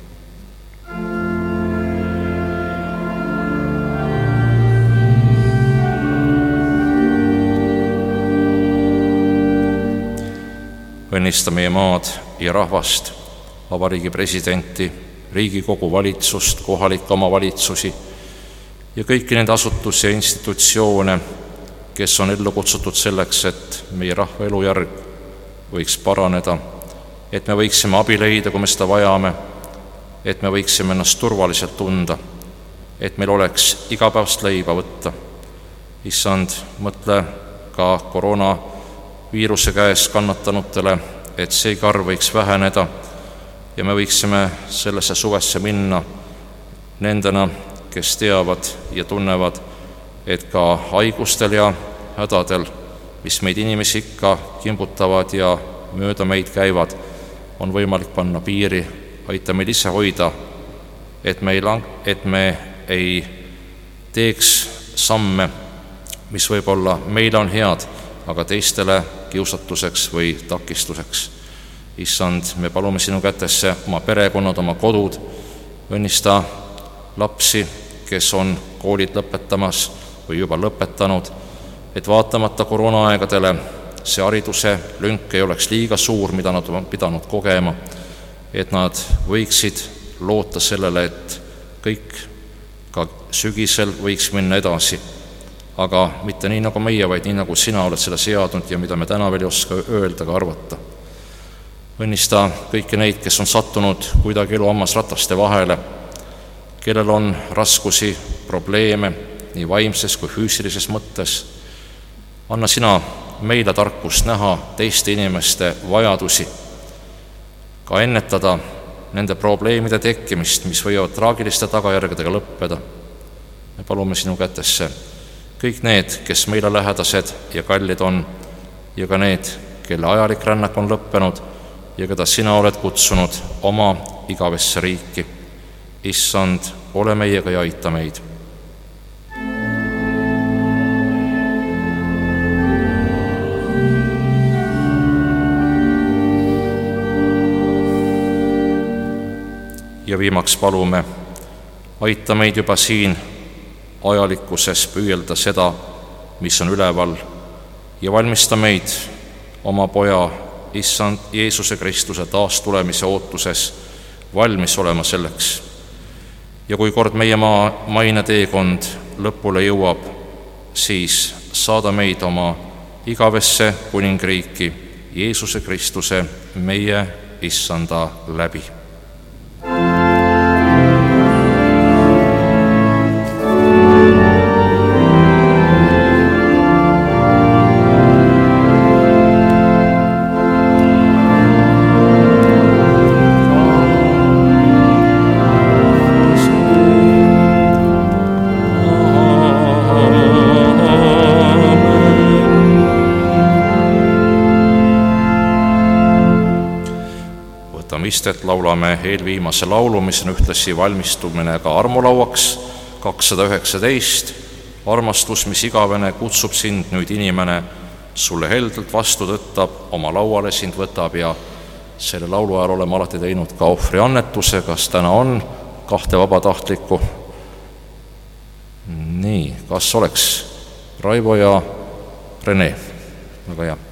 Õnnista meie maad ja rahvast, vabariigi presidenti, Riigikogu valitsust, kohalikke omavalitsusi ja kõiki nende asutusi ja institutsioone, kes on ellu kutsutud selleks, et meie rahva elujärg võiks paraneda, et me võiksime abi leida, kui me seda vajame, et me võiksime ennast turvaliselt tunda, et meil oleks igapäevast leiba võtta. Issand, mõtle ka koroonaviiruse käes kannatanutele, et seegi arv võiks väheneda ja me võiksime sellesse suvesse minna nendena, kes teavad ja tunnevad, et ka haigustel ja hädadel, mis meid inimesi ikka kimbutavad ja mööda meid käivad, on võimalik panna piiri, aita meil ise hoida, et me ei teeks samme, mis võib-olla meile on head, aga teistele kiusatuseks või takistuseks. Issand, me palume sinu kätesse oma perekonnad, oma kodud, õnnista lapsi, kes on koolid lõpetamas või juba lõpetanud, et vaatamata koroonaaegadele see hariduse lünk ei oleks liiga suur, mida nad on pidanud kogema, et nad võiksid loota sellele, et kõik ka sügisel võiks minna edasi. Aga mitte nii nagu meie, vaid nii nagu sina oled selle seadnud ja mida me täna veel ei oska öelda ega arvata. Õnnista kõiki neid, kes on sattunud kuidagi elu hammasrataste vahele, kellel on raskusi, probleeme nii vaimses kui füüsilises mõttes. Anna sina meile tarkust näha teiste inimeste vajadusi, ka ennetada nende probleemide tekkimist, mis võivad traagiliste tagajärgedega lõppeda. Me palume sinu kätesse kõik need, kes meile lähedased ja kallid on, ja ka need, kelle ajalik rännak on lõppenud ja keda sina oled kutsunud oma igavesse riiki. Issand, ole meiega ja aita meid. Ja viimaks palume, aita meid juba siin ajalikkuses püüelda seda, mis on üleval, ja valmista meid oma poja, Issand Jeesuse Kristuse taastulemise ootuses valmis olema selleks. Ja kui kord meie maine teekond lõpule jõuab, siis saada meid oma igavesse kuningriiki Jeesuse Kristuse, meie Issanda läbi. mõistet laulame eelviimase laulu, mis on ühtlasi valmistumine ka armulauaks, 219. Armastus, mis igavene, kutsub sind nüüd inimene, sulle heldelt vastu tõttab, oma lauale sind võtab ja selle laulu ajal oleme alati teinud ka ohvriannetuse. Kas täna on 2 vabatahtlikku? Nii, kas oleks Raivo ja Rene? Väga hea.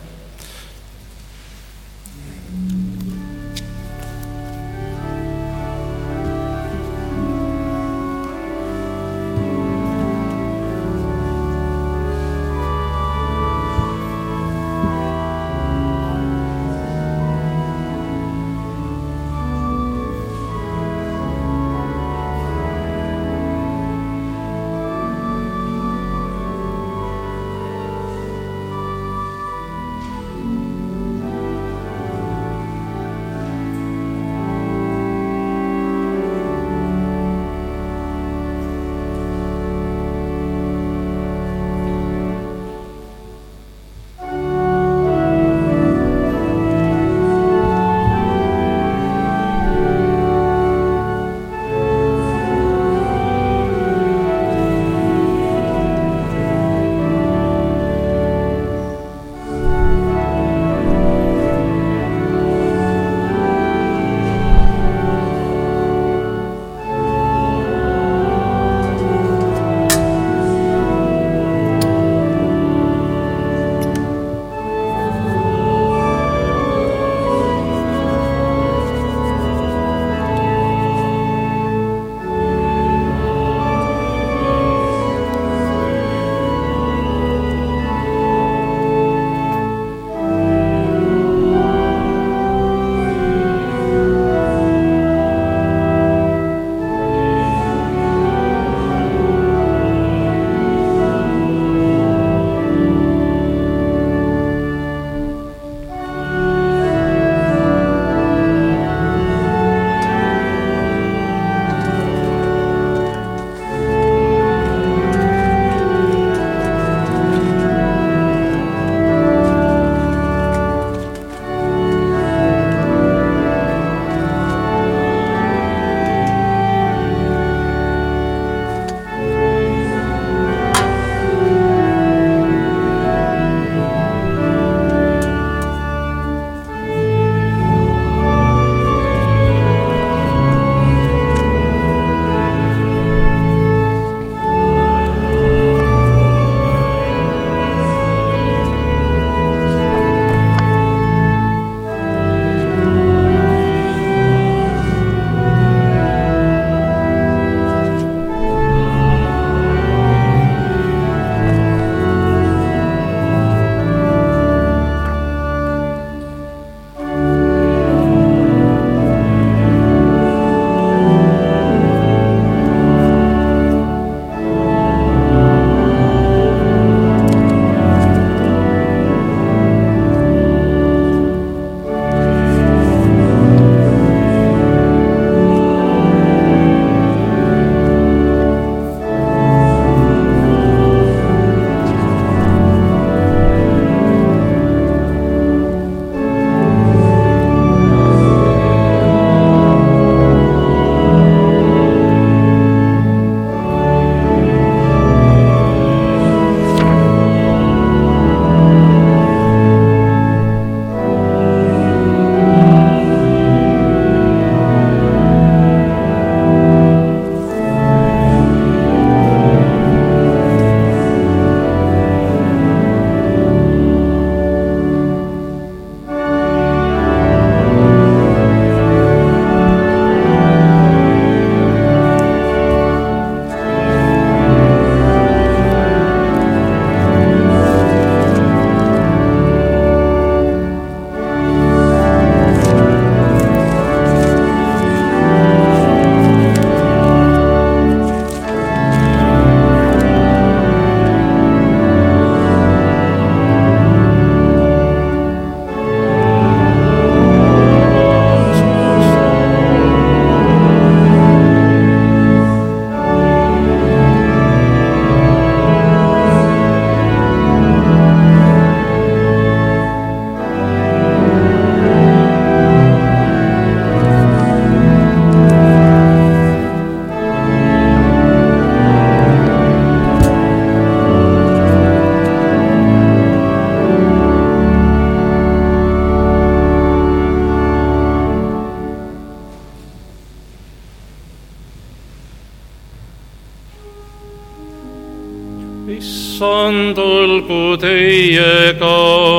issand olgu teiega.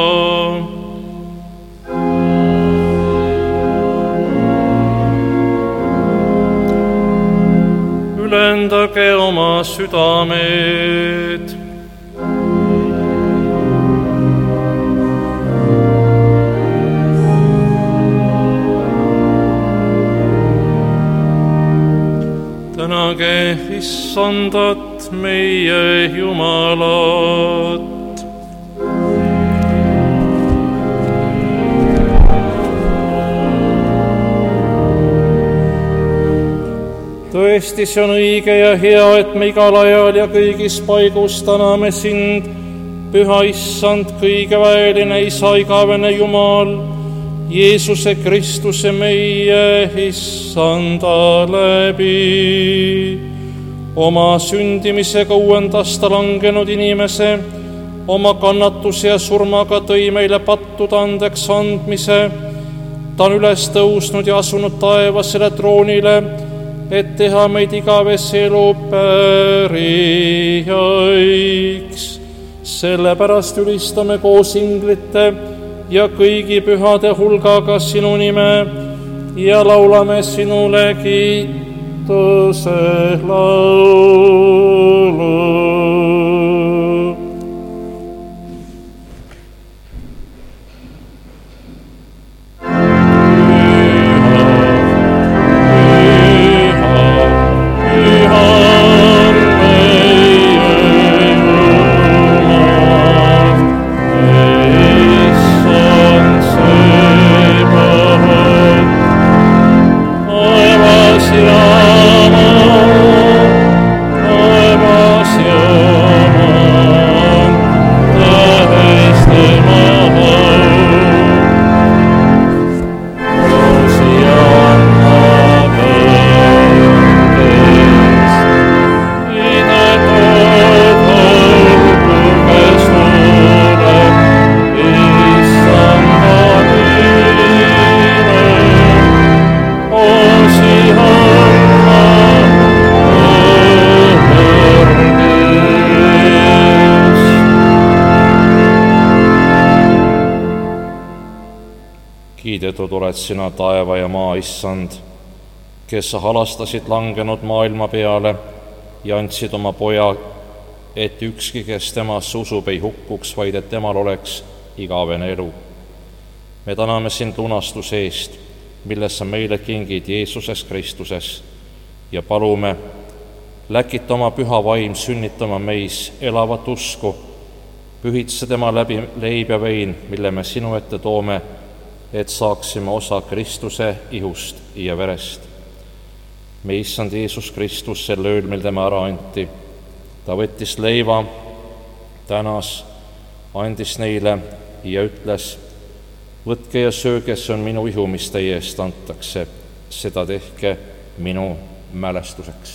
Ülendage oma südamed. Tänage issandat meie Jumalat. Tõesti, see on õige ja hea, et me igal ajal ja kõigis paigus täname sind, püha issand, kõigeväeline Isa, igavene Jumal, Jeesuse Kristuse meie issanda läbi. Oma sündimisega uuendas ta langenud inimese, oma kannatuse ja surmaga tõi meile pattude andeks andmise. Ta on üles tõusnud ja asunud taevasele troonile, et teha meid igavese elu pärijaiks. Sellepärast ülistame koos inglite ja kõigi pühade hulgaga sinu nime ja laulame sinule kiituse laulu. Kiidetud oled sina, taeva ja maa issand, kes sa halastasid langenud maailma peale ja andsid oma poja, et ükski, kes temasse usub, ei hukkuks, vaid et temal oleks igavene elu. Me täname sind lunastuse eest, milles sa meile kingid Jeesuses Kristuses ja palume, läkita oma püha vaim sünnitama meis elavat usku, pühitse tema läbi leib ja vein, mille me sinu ette toome, et saaksime osa Kristuse ihust ja verest. Me issand Jeesus Kristus sel ööl, mil tema ära anti, ta võttis leiva, tänas, andis neile ja ütles, võtke ja sööge, see on minu ihu, mis teie eest antakse, seda tehke minu mälestuseks.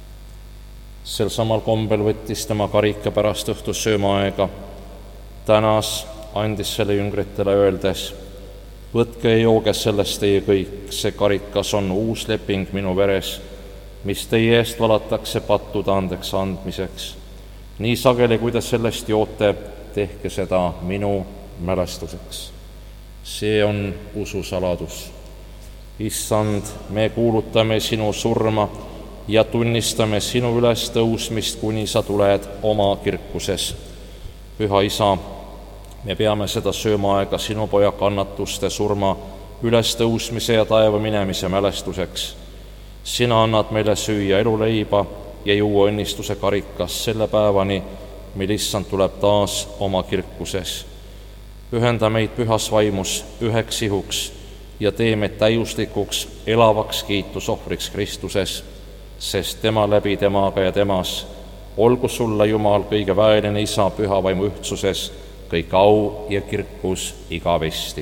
Sel samal kombel võttis tema karika pärast õhtussöömaaega, tänas, andis selle jüngritele öeldes, võtke ja jooge sellest teie kõik, see karikas on uus leping minu veres, mis teie eest valatakse pattude andeks andmiseks. Nii sageli, kui te sellest joote, tehke seda minu mälestuseks. See on ususaladus. Issand, me kuulutame sinu surma ja tunnistame sinu ülestõusmist, kuni sa tuled oma kirkuses. Püha Isa, me peame seda söömaaega sinu poja kannatuste, surma, ülestõusmise ja taeva minemise mälestuseks. Sina annad meile süüa eluleiba ja juua õnnistuse karikas selle päevani, mil issand tuleb taas oma kirkuses. Ühenda meid pühas vaimus üheks ihuks ja tee meid täiuslikuks, elavaks kiitusohvriks Kristuses, sest tema läbi, temaga ja temas olgu sulle, Jumal, kõige väeline Isa, püha vaimu ühtsuses, kõik au ja kirkus igavesti.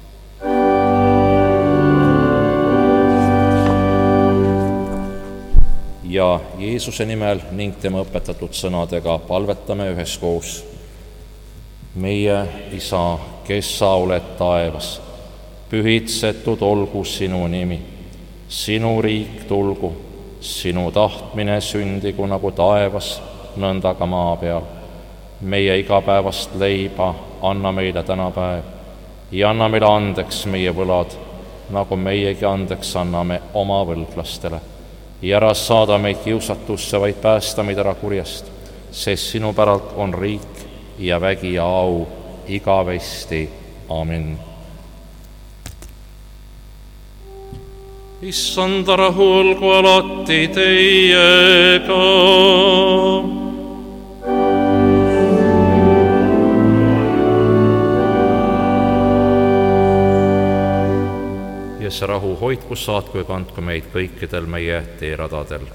Ja Jeesuse nimel ning tema õpetatud sõnadega palvetame üheskoos. Meie Isa, kes sa oled taevas, pühitsetud olgu sinu nimi, sinu riik tulgu, sinu tahtmine sündigu nagu taevas, nõnda ka maa peal. meie igapäevast leiba anna meile tänapäev ja anna meile andeks meie võlad, nagu meiegi andeks anname oma võlglastele. Ja ära saada meid kiusatusse, vaid päästa meid ära kurjast, sest sinu päralt on riik ja vägi ja au igavesti. Amin. Issand, rahu olgu alati teiega. Ja see rahu hoidku, saatku ja kandku meid kõikidel meie teeradadel.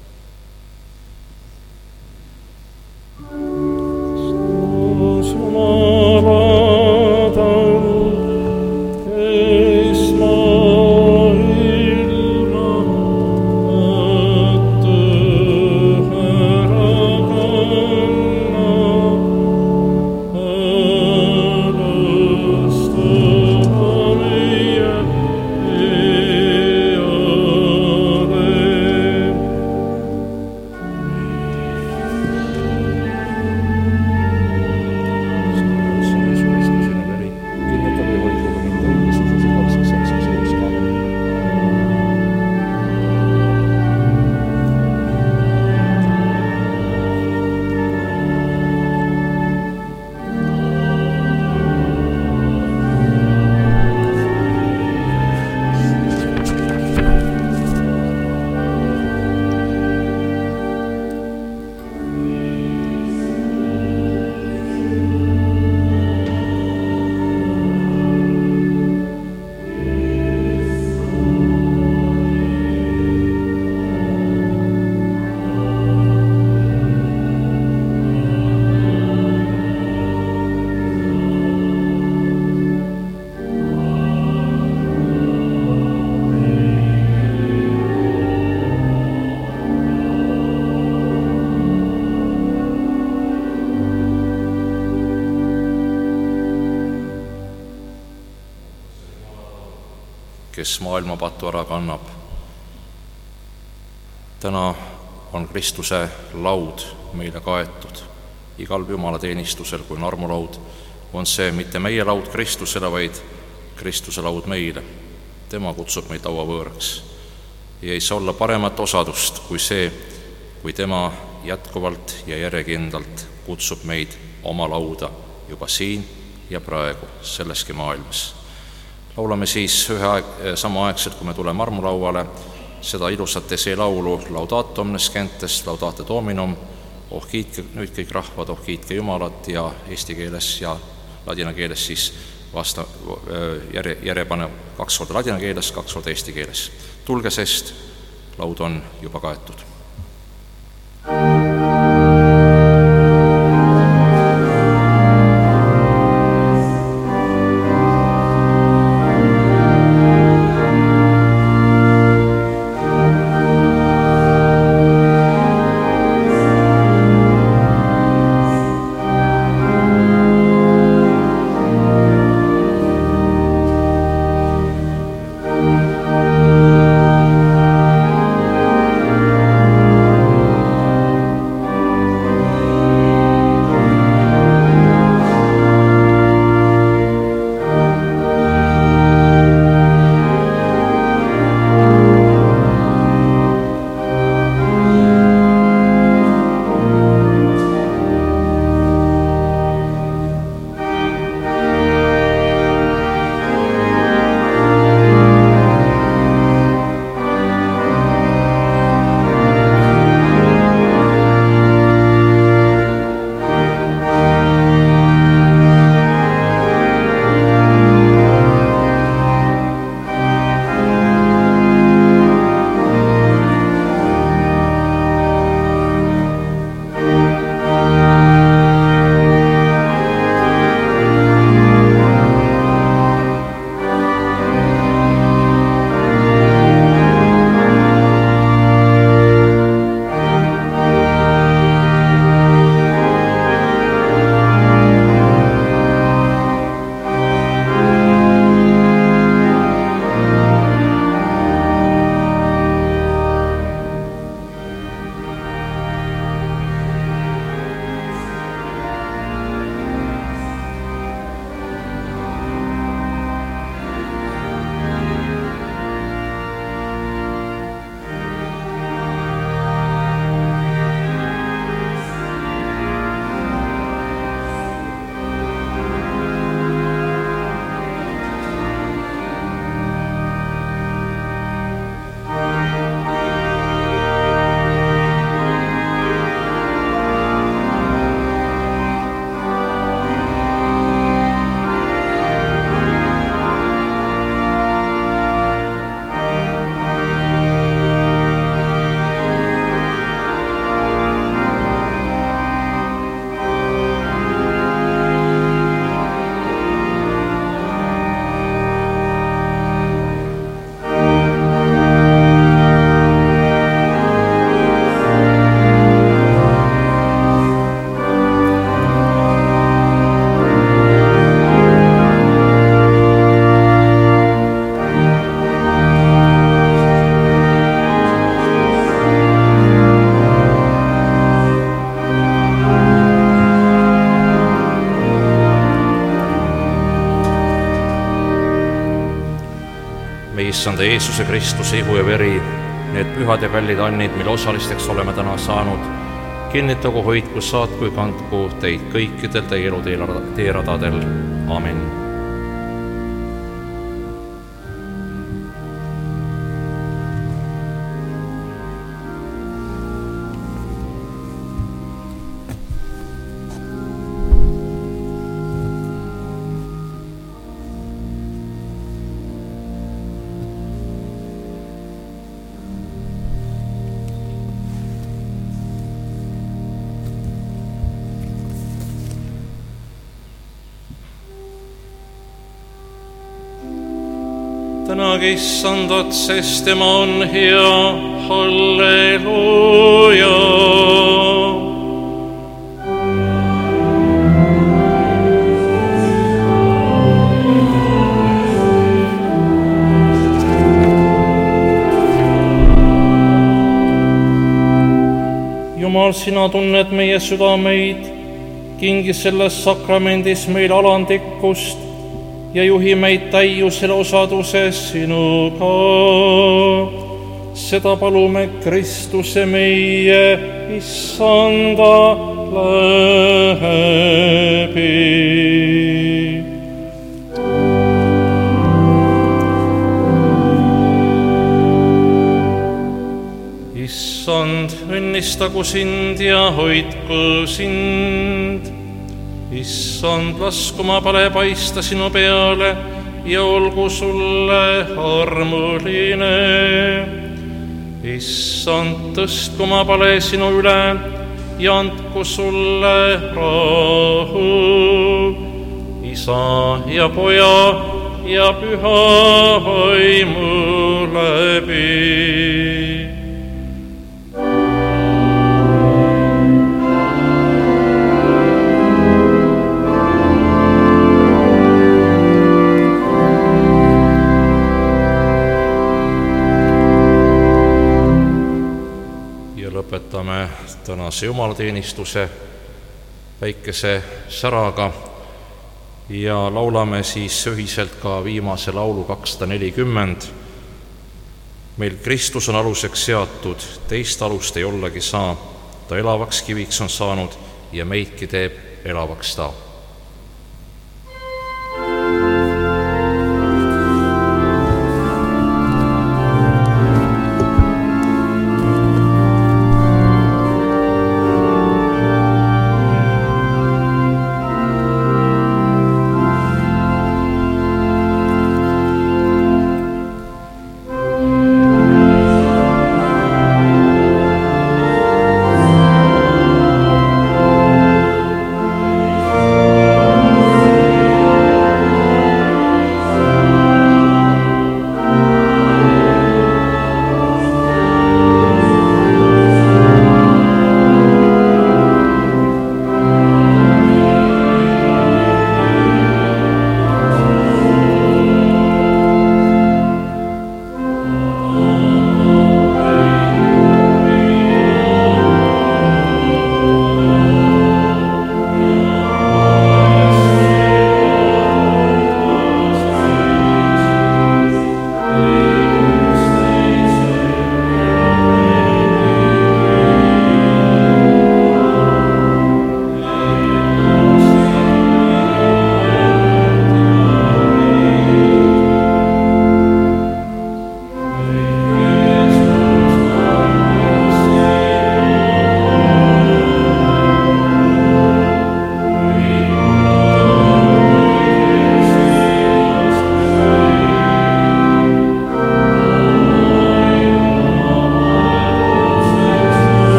Kes maailma patu ära kannab. Täna on Kristuse laud meile kaetud. Igal jumalateenistusel, kui on armulaud, on see mitte meie laud Kristusele, vaid Kristuse laud meile. Tema kutsub meid lauavõõraks. Ja ei saa olla paremat osadust kui see, kui tema jätkuvalt ja järjekindlalt kutsub meid oma lauda juba siin ja praegu selleski maailmas. Laulame siis samaaegselt, kui me tuleme armulauale, seda ilusat laulu Laudato omnes gentes, Laudate Dominum, oh kiitke nüüd kõik rahvad, oh kiitke Jumalat, ja eesti keeles ja ladina keeles siis järjepane 2 korda ladina keeles, 2 korda eesti keeles. Tulge, sest laud on juba kaetud. meie issanda Jeesuse Kristuse ihu ja veri, need pühad ja kallid annid, mille osalisteks oleme täna saanud, kinnitagu, hoidku, saatku ja kandku teid kõikidel teie elu teeradadel. Amen. tänage issandat, sest tema on hea, halleluuja. Jumal, sina tunned meie südameid, kingi selles sakramendis meil alandlikkust ja juhi meid täiusele osaduses sinuga. Seda palume Kristuse meie issanda läbi. Issand, õnnistagu sind ja hoidku sind. Issand, lasku oma pale paista sinu peale ja olgu sulle armuline. Issand, tõstku oma pale sinu üle ja andku sulle rahu. Isa ja Poja ja Püha Vaimu läbi. Lõpetame tänase jumalateenistuse väikese säraga ja laulame siis ühiselt ka viimase laulu 240. Meil Kristus on aluseks seatud, teist alust ei ollagi saa. Ta elavaks kiviks on saanud ja meidki teeb elavaks ta.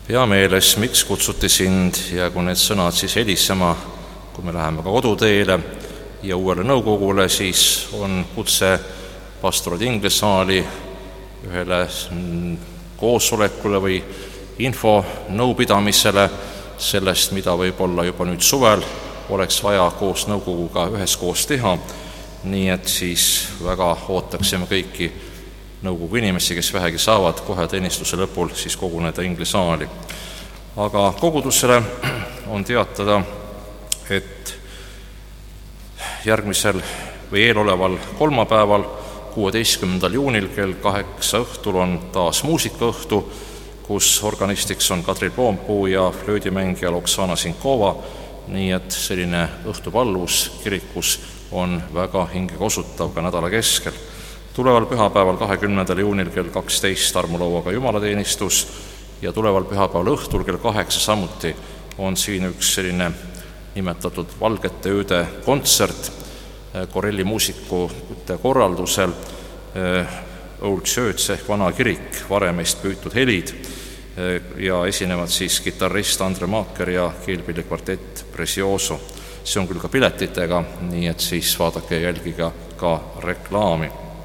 hea meeles, miks kutsuti sind ja kui need sõnad siis helisema, kui me läheme ka koduteele ja uuele nõukogule, siis on kutse pastorite inglessaali ühele koosolekule või infonõupidamisele sellest, mida võib-olla juba nüüd suvel oleks vaja koos nõukoguga üheskoos teha, nii et siis väga ootaksime kõiki nõukogu inimesi, kes vähegi saavad kohe teenistuse lõpul siis koguneda inglisaali. Aga kogudusele on teatada, et järgmisel või eeloleval kolmapäeval, 16. juunil kell 8 õhtul on taas muusikaõhtu, kus organistiks on Kadri Poompuu ja flöödimängija Oksana Sinkova, nii et selline õhtupallus kirikus on väga hingekosutav ka nädala keskel. Tuleval pühapäeval 20. juunil kell 12 armulauaga jumalateenistus ja tuleval pühapäeval õhtul kell 8 samuti on siin üks selline nimetatud Valgete ööde kontsert Korelli muusikute korraldusel, Old Church ehk vana kirik, varemeist püütud helid, ja esinevad siis kitarrist Andre Maaker ja keelpillikvartett Prezioso. See on küll ka piletitega, nii et siis vaadake ja jälgiga ka reklaami.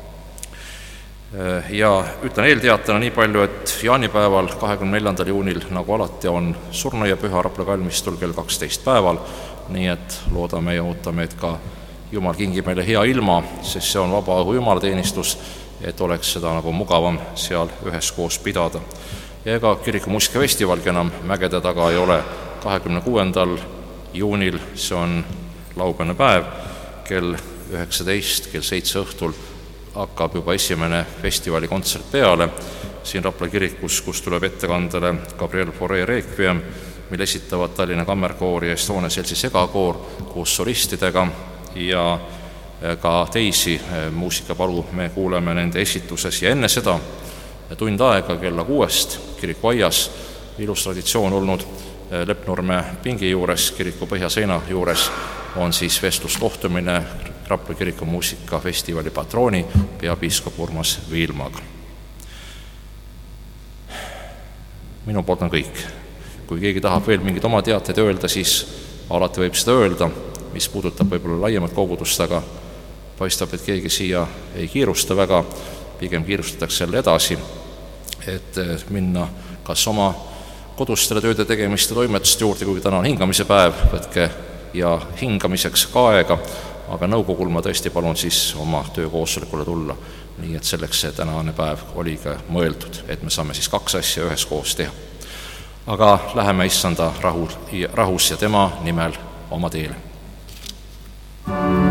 Ja ütlen eelteatena nii palju, et jaanipäeval 24. juunil nagu alati on surnuaiapüha Rapla kalmistul kell 12 päeval, nii et loodame ja ootame, et ka Jumal kingib meile hea ilma, sest see on vaba õhu jumalateenistus, et oleks seda nagu mugavam seal üheskoos pidada. Ja ega kirikumuusikafestivalgi enam mägede taga ei ole. 26. juunil, see on laupäevane päev, kell 19, kell 7 õhtul hakkab juba esimene festivali kontsert peale siin Rapla kirikus, kus tuleb ettekandele Gabriel Fauré Requiem, mille esitavad Tallinna Kammerkoor ja Estonia seltsi segakoor koos solistidega ja ka teisi muusikapalu me kuuleme nende esituses. Ja enne seda tund aega kella 6 kirikuaias, ilus traditsioon olnud Leppnurme pingi juures, kiriku põhjaseina juures, on siis vestluskohtumine Rapla kiriku muusikafestivali patrooni peapiiskop Urmas Viilmaga. Minu poolt on kõik. Kui keegi tahab veel mingid oma teateid öelda, siis alati võib seda öelda, mis puudutab võib-olla laiemat kogudust, aga paistab, et keegi siia ei kiirusta väga, pigem kiirustatakse jälle edasi, et minna kas oma kodustele tööde tegemiste toimetuste juurde, kui täna on hingamise päev, võtke ja hingamiseks ka aega, aga nõukogul ma tõesti palun siis oma töökoosolekule tulla, nii et selleks see tänane päev oli ka mõeldud, et me saame siis 2 asja üheskoos teha. Aga läheme issanda rahus ja tema nimel oma teele.